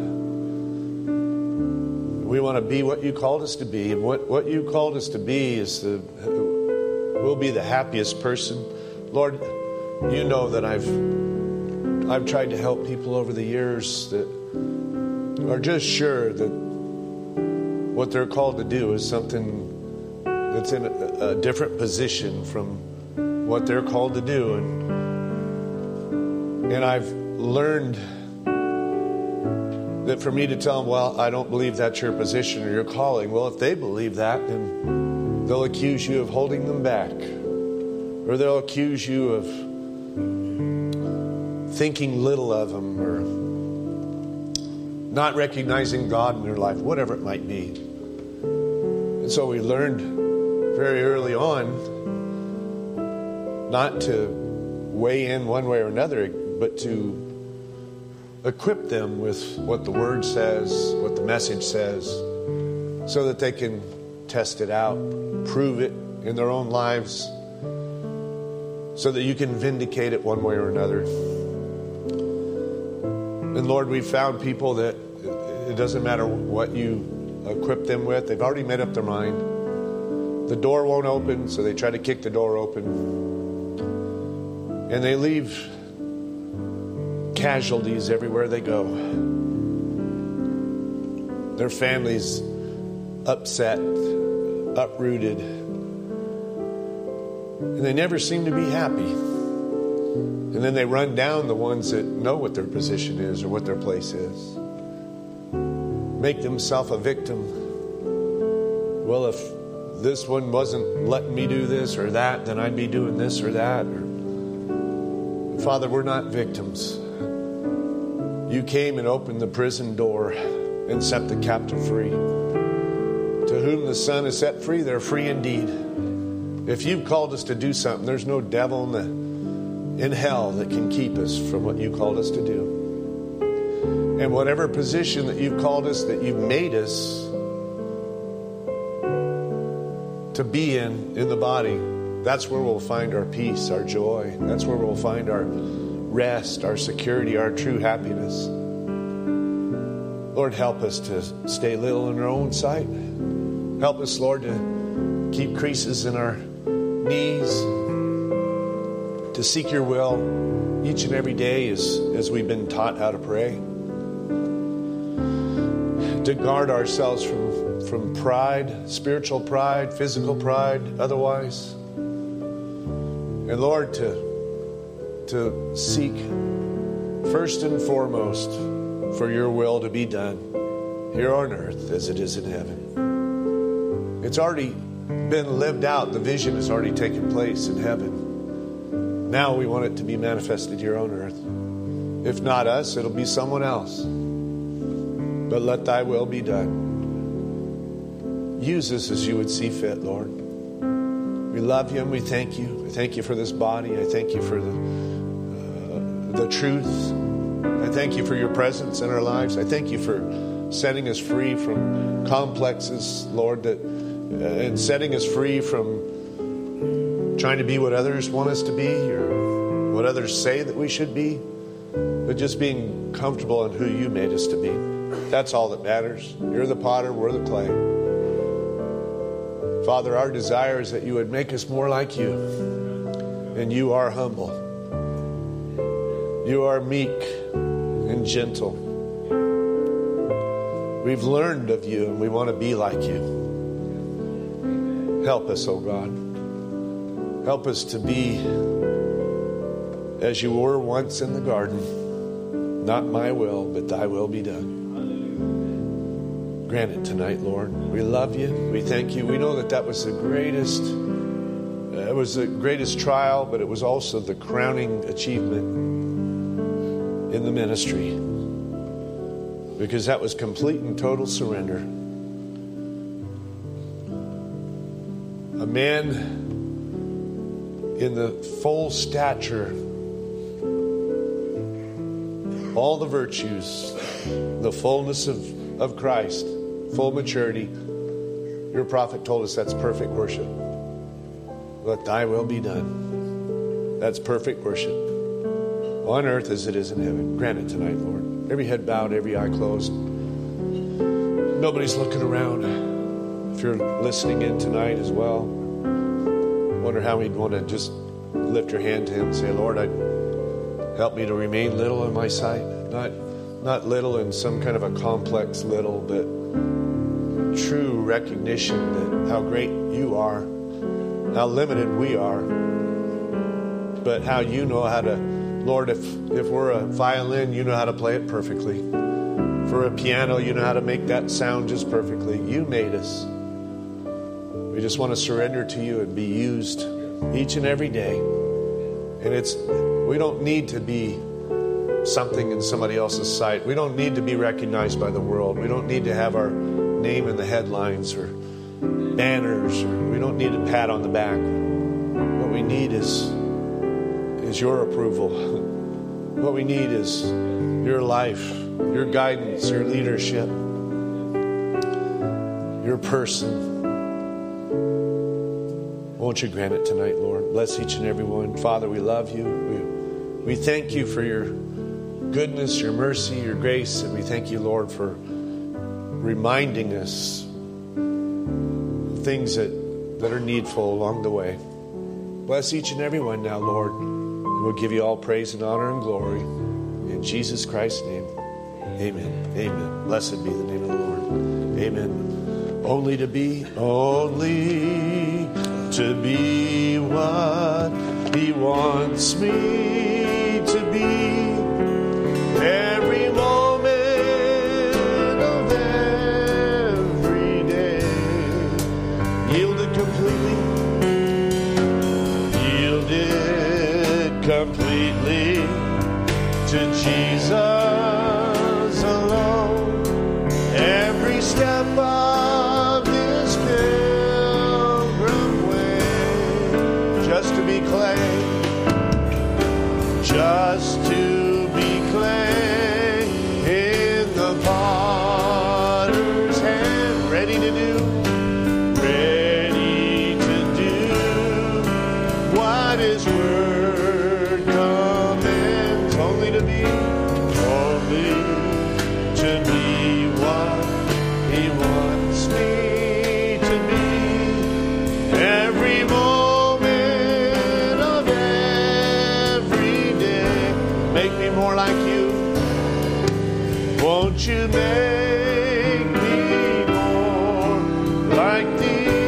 We want to be what you called us to be. And what, what you called us to be is the, we'll be the happiest person. Lord, you know that I've I've tried to help people over the years that are just sure that what they're called to do is something that's in a, a different position from what they're called to do. And, and I've learned that for me to tell them, well, I don't believe that's your position or your calling. Well, if they believe that, then they'll accuse you of holding them back. Or they'll accuse you of thinking little of them or not recognizing God in their life, whatever it might be. And so we learned very early on not to weigh in one way or another, but to equip them with what the Word says, what the message says, so that they can test it out, prove it in their own lives, so that you can vindicate it one way or another. And Lord, we've found people that it doesn't matter what you equip them with. They've already made up their mind. The door won't open, so they try to kick the door open. And they leave casualties everywhere they go. Their families upset, uprooted, and they never seem to be happy. And then they run down the ones that know what their position is or what their place is. Make themselves a victim. Well, if this one wasn't letting me do this or that, then I'd be doing this or that. Or, Father, we're not victims. You came and opened the prison door and set the captive free. To whom the Son is set free, they're free indeed. If you've called us to do something, there's no devil in, the, in hell that can keep us from what you called us to do. And whatever position that you've called us, that you've made us to be in, in the body, that's where we'll find our peace, our joy. That's where we'll find our rest, our security, our true happiness. Lord, help us to stay little in our own sight. Help us, Lord, to keep creases in our knees, to seek your will each and every day as, as we've been taught how to pray, to guard ourselves from, from pride, spiritual pride, physical pride, otherwise. And Lord, to, to seek first and foremost for your will to be done here on earth as it is in heaven. It's already been lived out. The vision has already taken place in heaven. Now we want it to be manifested here on earth. If not us, it'll be someone else. But let thy will be done. Use us as you would see fit, Lord. We love you and we thank you. I thank you for this body. I thank you for the, uh, the truth. I thank you for your presence in our lives. I thank you for setting us free from complexes, Lord, that uh, and setting us free from trying to be what others want us to be or what others say that we should be, but just being comfortable in who you made us to be. That's all that matters. You're the potter, we're the clay. Father, our desire is that you would make us more like you. And you are humble. You are meek and gentle. We've learned of you and we want to be like you. Help us, oh God. Help us to be as you were once in the garden. Not my will, but thy will be done. Grant it tonight, Lord. We love you. We thank you. We know that that was the greatest, uh, it was the greatest trial, but it was also the crowning achievement in the ministry. Because that was complete and total surrender. A man in the full stature, all the virtues, the fullness of, of Christ, full maturity. Your prophet told us that's perfect worship. Let thy will be done. That's perfect worship. On earth as it is in heaven. Grant it tonight, Lord. Every head bowed, every eye closed. Nobody's looking around. If you're listening in tonight as well, wonder how we'd want to just lift your hand to him and say, Lord, I'd help me to remain little in my sight. Not, not little in some kind of a complex little, but true recognition that how great you are, how limited we are, but how you know how to, Lord, if, if we're a violin, you know how to play it perfectly. For a piano, you know how to make that sound just perfectly. You made us. We just want to surrender to you and be used each and every day. And it's we don't need to be something in somebody else's sight. We don't need to be recognized by the world. We don't need to have our name in the headlines or banners. Or we don't need a pat on the back. What we need is, is your approval. What we need is your life, your guidance, your leadership, your person. Won't you grant it tonight, Lord? Bless each and every one. Father, we love you. We, we thank you for your goodness, your mercy, your grace, and we thank you, Lord, for reminding us of things that, that are needful along the way. Bless each and every one now, Lord. And we'll give you all praise and honor and glory. In Jesus Christ's name, amen. Amen. Blessed be the name of the Lord. Amen. Only to be, only to be what he wants me to be. Every moment of every day, yielded completely, yielded completely to Jesus alone. Every step of this pilgrim way, just to be clay, just to be clay in the potter's hand, ready to do, ready to do what his word commands. Only to be, only to be what he wants me to be. Every moment of every day, make me more like you. Won't you make me more like thee?